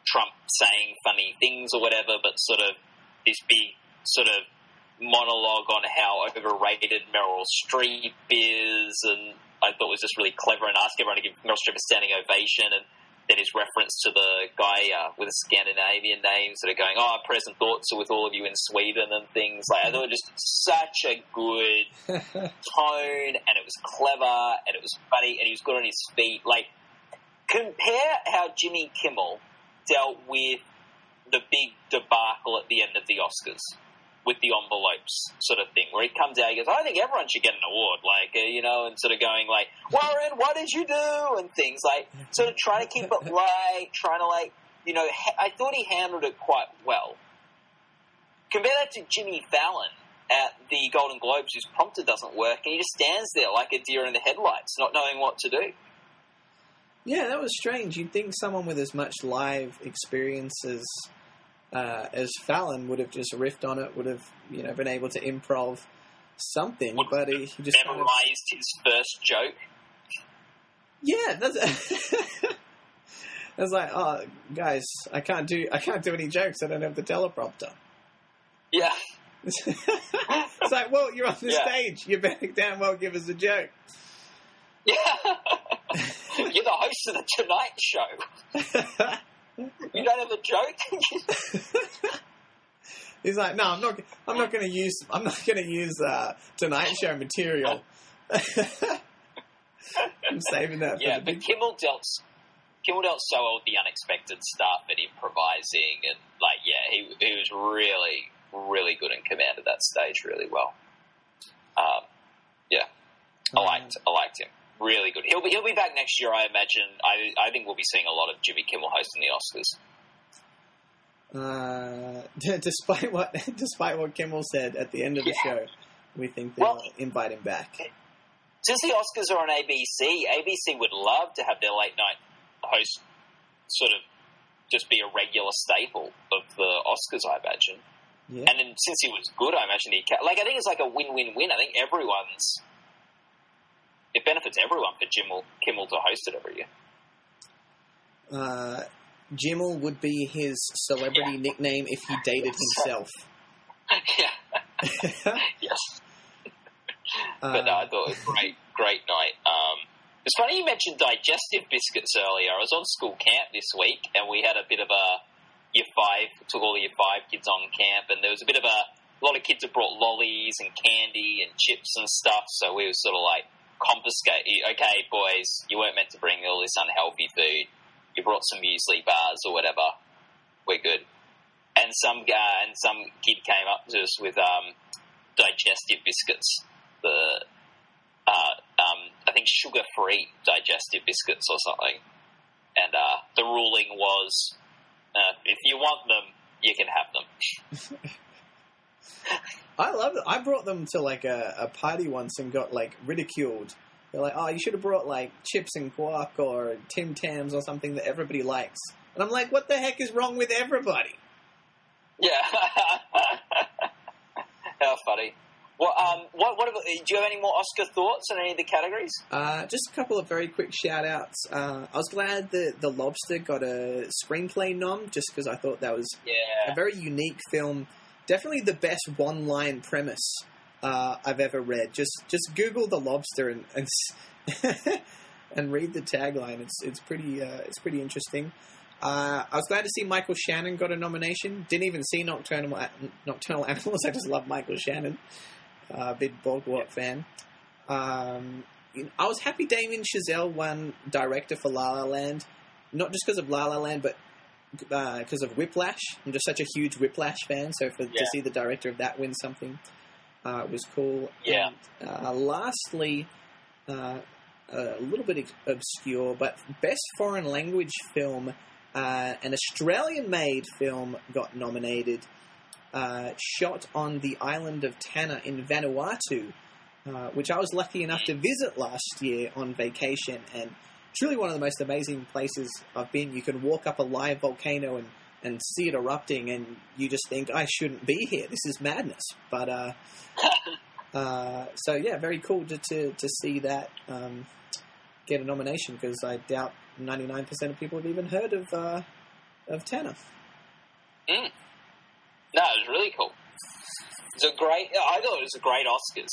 [SPEAKER 2] Trump saying funny things or whatever, but sort of this big sort of monologue on how overrated Meryl Streep is, and I thought it was just really clever, and asked everyone to give Meryl Streep a standing ovation, and then his reference to the guy with a Scandinavian name, sort of going, present thoughts are with all of you in Sweden and things. Like, I thought it was just such a good tone, and it was clever, and it was funny, and he was good on his feet. Like, compare how Jimmy Kimmel dealt with the big debacle at the end of the Oscars with the envelopes sort of thing, where he comes out, he goes, I think everyone should get an award, like, and sort of going like, Warren, what did you do? And things like, sort of trying to keep it light, trying to I thought he handled it quite well. Compare that to Jimmy Fallon at the Golden Globes, whose prompter doesn't work, and he just stands there like a deer in the headlights, not knowing what to do.
[SPEAKER 1] Yeah, that was strange. You'd think someone with as much live experience as Fallon would have just riffed on it, would have been able to improv something, but he just
[SPEAKER 2] memorized his first joke.
[SPEAKER 1] Yeah, that's. I was like, oh, guys, I can't do any jokes. I don't have the teleprompter.
[SPEAKER 2] Yeah.
[SPEAKER 1] It's like, well, you're on the stage. You better damn well give us a joke.
[SPEAKER 2] Yeah. You're the host of the Tonight Show. You don't have a joke?
[SPEAKER 1] He's like, no, I'm not going to use Tonight Show material. I'm saving that.
[SPEAKER 2] Yeah, but Kimmel dealt so well with the unexpected stuff and improvising, and he was really, really good and commanded that stage really well. I liked him. Really good. He'll be back next year, I imagine. I think we'll be seeing a lot of Jimmy Kimmel hosting the Oscars.
[SPEAKER 1] Despite what Kimmel said at the end of the show, we think they'll invite him back.
[SPEAKER 2] Since the Oscars are on ABC would love to have their late night host sort of just be a regular staple of the Oscars, I imagine. Yeah. And then since he was good, I imagine I think it's like a win-win-win. I think it benefits everyone for Kimmel to host it every year.
[SPEAKER 1] Jimmel would be his celebrity nickname if he dated himself.
[SPEAKER 2] Yes. But no, I thought it was a great night. It's funny you mentioned digestive biscuits earlier. I was on school camp this week, and we had a bit of a took all the Year 5 kids on camp, and there was a lot of kids that brought lollies and candy and chips and stuff, so we were sort of like, confiscate. Okay, boys, you weren't meant to bring all this unhealthy food. You brought some muesli bars or whatever. We're good. And some kid came up to us with digestive biscuits. I think sugar-free digestive biscuits or something. And the ruling was, if you want them, you can have them.
[SPEAKER 1] I love it. I brought them to a party once and got ridiculed. They're like, oh, you should have brought chips and guac or Tim Tams or something that everybody likes. And I'm like, what the heck is wrong with everybody?
[SPEAKER 2] Yeah. How funny. Well, what about, do you have any more Oscar thoughts on any of the categories?
[SPEAKER 1] Just a couple of very quick shout-outs. I was glad that The Lobster got a screenplay nom, just because I thought that was a very unique film. Definitely the best one-line premise I've ever read. Just Google The Lobster and and read the tagline. It's pretty interesting. I was glad to see Michael Shannon got a nomination. Didn't even see Nocturnal Animals. I just love Michael Shannon. Big Boardwalk fan. I was happy Damien Chazelle won director for La La Land. Not just because of La La Land, but because of Whiplash. I'm just such a huge Whiplash fan, so to see the director of that win something was cool.
[SPEAKER 2] Yeah.
[SPEAKER 1] And, lastly, a little bit obscure, but best foreign language film, an Australian-made film got nominated, shot on the island of Tanna in Vanuatu, which I was lucky enough to visit last year on vacation, and truly one of the most amazing places I've been. You can walk up a live volcano and see it erupting, and you just think, I shouldn't be here. This is madness. But so yeah, very cool to see that get a nomination, because I doubt 99% of people have even heard of of Tanner.
[SPEAKER 2] Mm. No, it was really cool. I thought it was a great Oscars.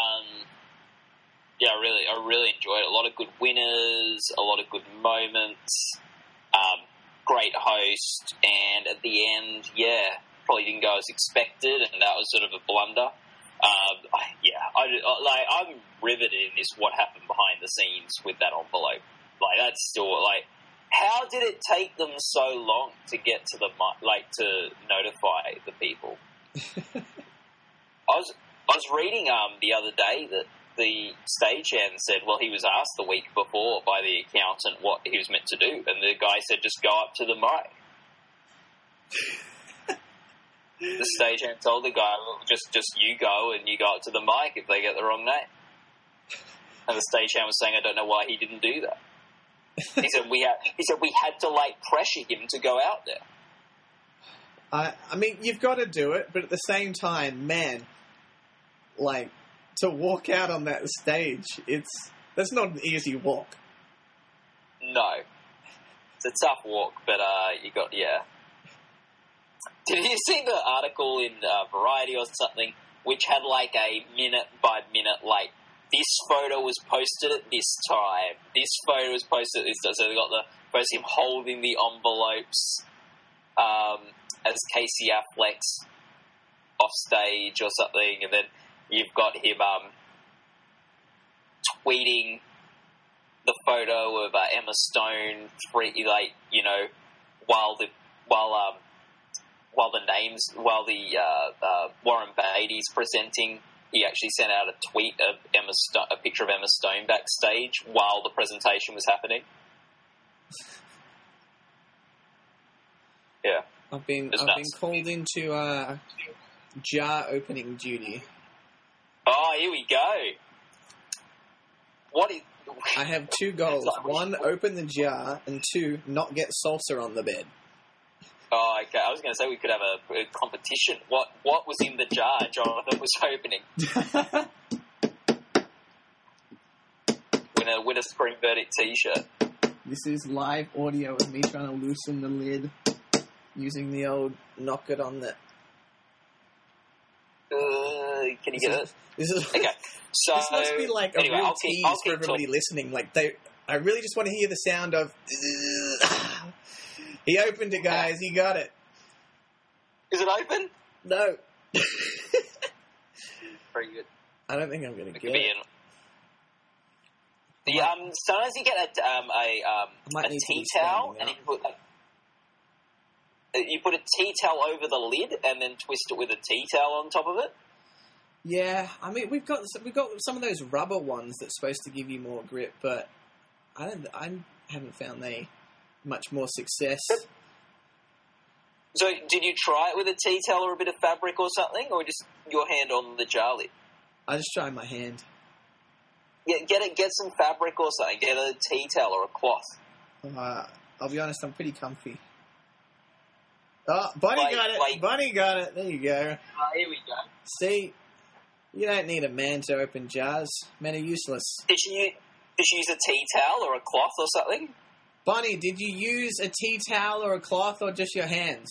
[SPEAKER 2] Yeah, I really enjoyed it. A lot of good winners, a lot of good moments, great host, and at the end, probably didn't go as expected, and that was sort of a blunder. I'm riveted in this. What happened behind the scenes with that envelope? Like, that's still like, how did it take them so long to get to to notify the people? I was reading the other day that the stagehand said, well, he was asked the week before by the accountant what he was meant to do, and the guy said, just go up to the mic. The stagehand told the guy, well, just you go and you go up to the mic if they get the wrong name. And the stagehand was saying, I don't know why he didn't do that. He said we had to pressure him to go out there.
[SPEAKER 1] I mean, you've got to do it, but at the same time, man, to walk out on that stage, that's not an easy walk.
[SPEAKER 2] No. It's a tough walk, but Did you see the article in Variety or something, which had a minute-by-minute, this photo was posted at this time, this photo was posted at this time, so they got the first him holding the envelopes as Casey Affleck's off stage or something, and then you've got him tweeting the photo of Emma Stone, while Warren Beatty's presenting. He actually sent out a tweet of a picture of Emma Stone backstage while the presentation was happening. Yeah,
[SPEAKER 1] I've been called into jar opening duty.
[SPEAKER 2] Oh, here we go.
[SPEAKER 1] I have two goals. One, open the jar, and two, not get salsa on the bed.
[SPEAKER 2] Oh, okay. I was going to say we could have a competition. What was in the jar Jonathan was opening? Win a Screen Verdict T-shirt.
[SPEAKER 1] This is live audio of me trying to loosen the lid using the old knock it on the...
[SPEAKER 2] Can you get it?
[SPEAKER 1] This is
[SPEAKER 2] okay. So
[SPEAKER 1] this must be a
[SPEAKER 2] anyway,
[SPEAKER 1] real tease for everybody listening. I really just want to hear the sound of... He opened it, guys. He got it.
[SPEAKER 2] Is it open?
[SPEAKER 1] No.
[SPEAKER 2] Very good.
[SPEAKER 1] I don't think I'm going to get it.
[SPEAKER 2] Sometimes you get a tea towel, and you put a tea towel over the lid, and then twist it with a tea towel on top of it.
[SPEAKER 1] Yeah, I mean we've got some of those rubber ones that's supposed to give you more grip, but I haven't found they much more success.
[SPEAKER 2] So, did you try it with a tea towel or a bit of fabric or something, or just your hand on the jar lid?
[SPEAKER 1] I just tried my hand.
[SPEAKER 2] Yeah, get some fabric or something. Get a tea towel or a cloth.
[SPEAKER 1] I'll be honest, I'm pretty comfy. Oh, Bunny got it. Bunny got it. There you go.
[SPEAKER 2] Here we go.
[SPEAKER 1] See, you don't need a man to open jars. Men are useless.
[SPEAKER 2] Did you use a tea towel or a cloth or something?
[SPEAKER 1] Bunny, did you use a tea towel or a cloth or just your hands?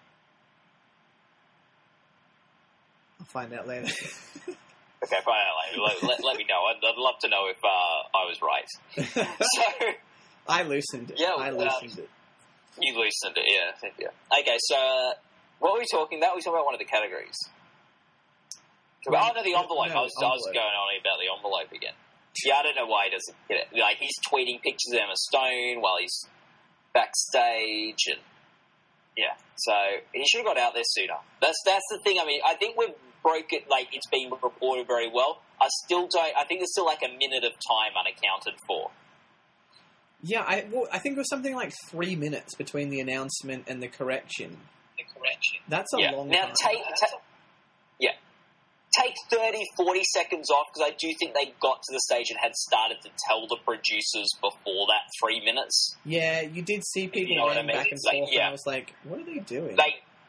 [SPEAKER 1] I'll find out later.
[SPEAKER 2] Okay, find out later. Let me know. I'd love to know if I was right. So
[SPEAKER 1] I loosened it.
[SPEAKER 2] Yeah,
[SPEAKER 1] I loosened it.
[SPEAKER 2] You loosened it, yeah. Okay, so what were we talking about? We were talking about one of the categories. The envelope. I was going on about the envelope again. Yeah, I don't know why he doesn't get it. He's tweeting pictures of Emma Stone while he's backstage, and so he should have got out there sooner. That's the thing. I mean, I think we've broken. It's been reported very well. I think there's still a minute of time unaccounted for.
[SPEAKER 1] Yeah, I think it was something like 3 minutes between the announcement and the correction. That's a long time.
[SPEAKER 2] Now, take 30, 40 seconds off, because I do think they got to the stage and had started to tell the producers before that 3 minutes.
[SPEAKER 1] Yeah, you did see people running back and forth, and I was like, what are they doing?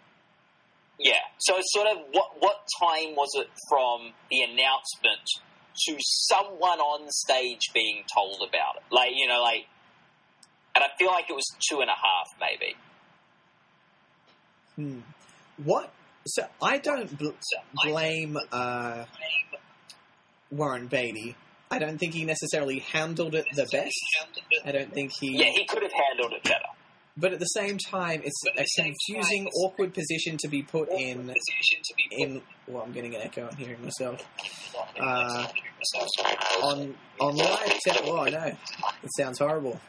[SPEAKER 2] So sort of what time was it from the announcement to someone on stage being told about it? And I feel like it was 2.5 maybe.
[SPEAKER 1] What? So I don't blame Warren Beatty. I don't think he necessarily handled it the best. I don't think he...
[SPEAKER 2] Yeah, he could have handled it better.
[SPEAKER 1] But at the same time, it's a confusing, awkward position to be put in... Well, I'm getting an echo. I'm hearing myself. On live... Oh, no. It sounds horrible.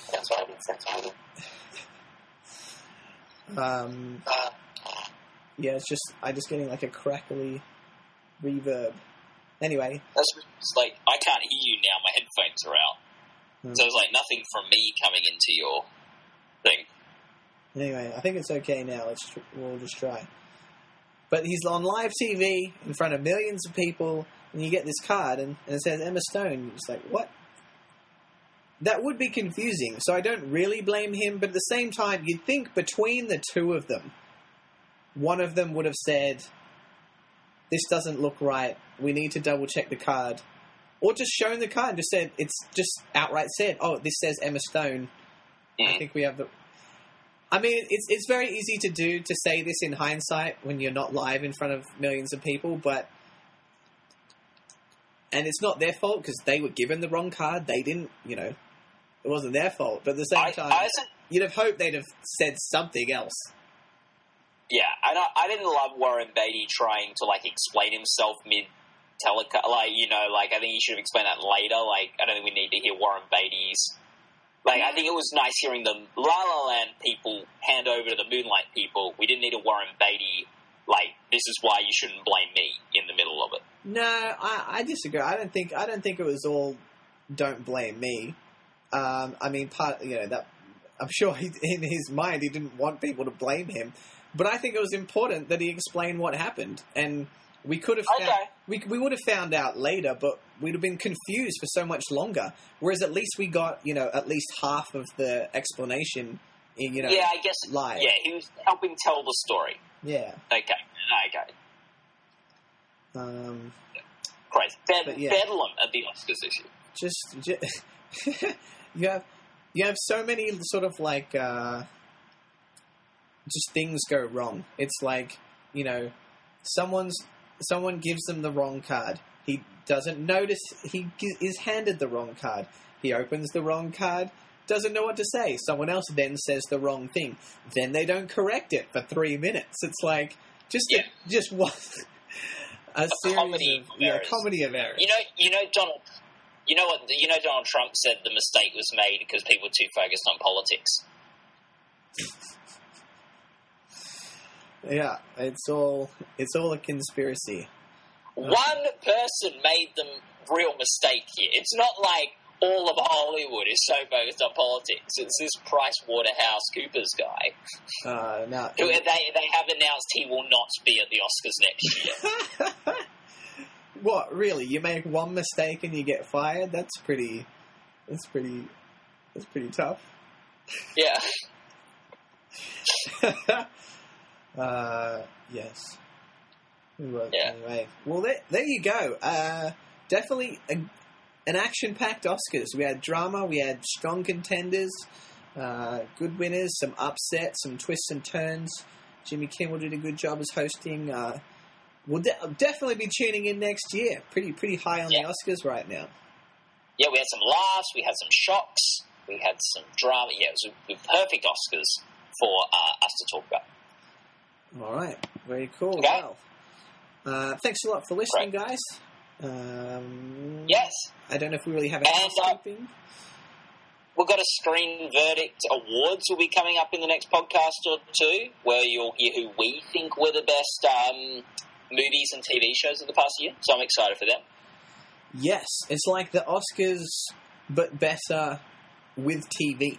[SPEAKER 1] Yeah, it's just... I'm just getting like a crackly reverb. Anyway.
[SPEAKER 2] It's like, I can't hear you now. My headphones are out. So it's like nothing from me coming into your thing.
[SPEAKER 1] Anyway, I think it's okay now. We'll just try. But he's on live TV in front of millions of people, and you get this card, and it says Emma Stone. It's like, what? That would be confusing, so I don't really blame him, but at the same time, you'd think between the two of them, one of them would have said, this doesn't look right, we need to double-check the card. Or just shown the card and just said, it's just outright said, oh, this says Emma Stone. I think we have the... I mean, it's very easy to do, to say this in hindsight when you're not live in front of millions of people, but... And it's not their fault, because they were given the wrong card. They didn't, it wasn't their fault. But at the same time, you'd have hoped they'd have said something else.
[SPEAKER 2] Yeah, I didn't love Warren Beatty trying to, explain himself mid-telecast. I think he should have explained that later. I don't think we need to hear Warren Beatty's... I think it was nice hearing the La La Land people hand over to the Moonlight people. We didn't need a Warren Beatty, this is why you shouldn't blame me in the middle of it.
[SPEAKER 1] No, I disagree. I don't think it was all don't blame me. I mean, that I'm sure in his mind he didn't want people to blame him. But I think it was important that he explained what happened, and we could have we would have found out later, but we'd have been confused for so much longer. Whereas at least we got at least half of the explanation. Yeah,
[SPEAKER 2] I guess
[SPEAKER 1] live.
[SPEAKER 2] Yeah, he was helping tell the story.
[SPEAKER 1] Yeah.
[SPEAKER 2] Okay. Crazy. Bedlam at the Oscars this year.
[SPEAKER 1] Just you have so many sort of just things go wrong. It's like, someone gives them the wrong card. He doesn't notice he is handed the wrong card. He opens the wrong card, doesn't know what to say. Someone else then says the wrong thing. Then they don't correct it for 3 minutes. It's like just one a series comedy of errors.
[SPEAKER 2] Donald Trump said the mistake was made because people were too focused on politics.
[SPEAKER 1] Yeah, it's all a conspiracy.
[SPEAKER 2] One person made the real mistake here. It's not like all of Hollywood is so focused on politics. It's this PricewaterhouseCoopers guy. Who they have announced he will not be at the Oscars next year.
[SPEAKER 1] What, really? You make one mistake and you get fired? That's pretty tough.
[SPEAKER 2] Yeah.
[SPEAKER 1] Yes. Anyway, well, there you go. Definitely an action-packed Oscars. We had drama, we had strong contenders, good winners, some upsets, some twists and turns. Jimmy Kimmel did a good job as hosting. We'll definitely be tuning in next year. Pretty high on the Oscars right now.
[SPEAKER 2] Yeah, we had some laughs, we had some shocks, we had some drama. Yeah, it was a perfect Oscars for us to talk about.
[SPEAKER 1] All right, very cool.
[SPEAKER 2] Okay.
[SPEAKER 1] Well, thanks a lot for listening, guys.
[SPEAKER 2] Yes.
[SPEAKER 1] I don't know if we really have a housekeeping.
[SPEAKER 2] We've got a Screen Verdict Awards will be coming up in the next podcast or two, where you'll hear who we think were the best movies and TV shows of the past year. So I'm excited for them.
[SPEAKER 1] Yes, it's like the Oscars, but better with TV.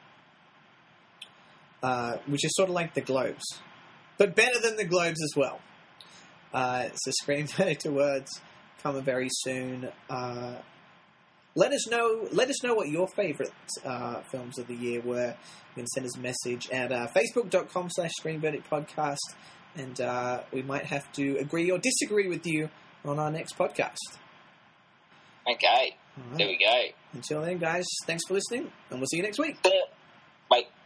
[SPEAKER 1] Which is sort of like the Globes. But better than the Globes as well. So Screen Verdict Awards coming very soon. Let us know what your favourite films of the year were. You can send us a message at facebook.com/ScreenVerdictPodcast, and we might have to agree or disagree with you on our next podcast.
[SPEAKER 2] Okay, right. There we go.
[SPEAKER 1] Until then, guys, thanks for listening, and we'll see you next week.
[SPEAKER 2] Bye.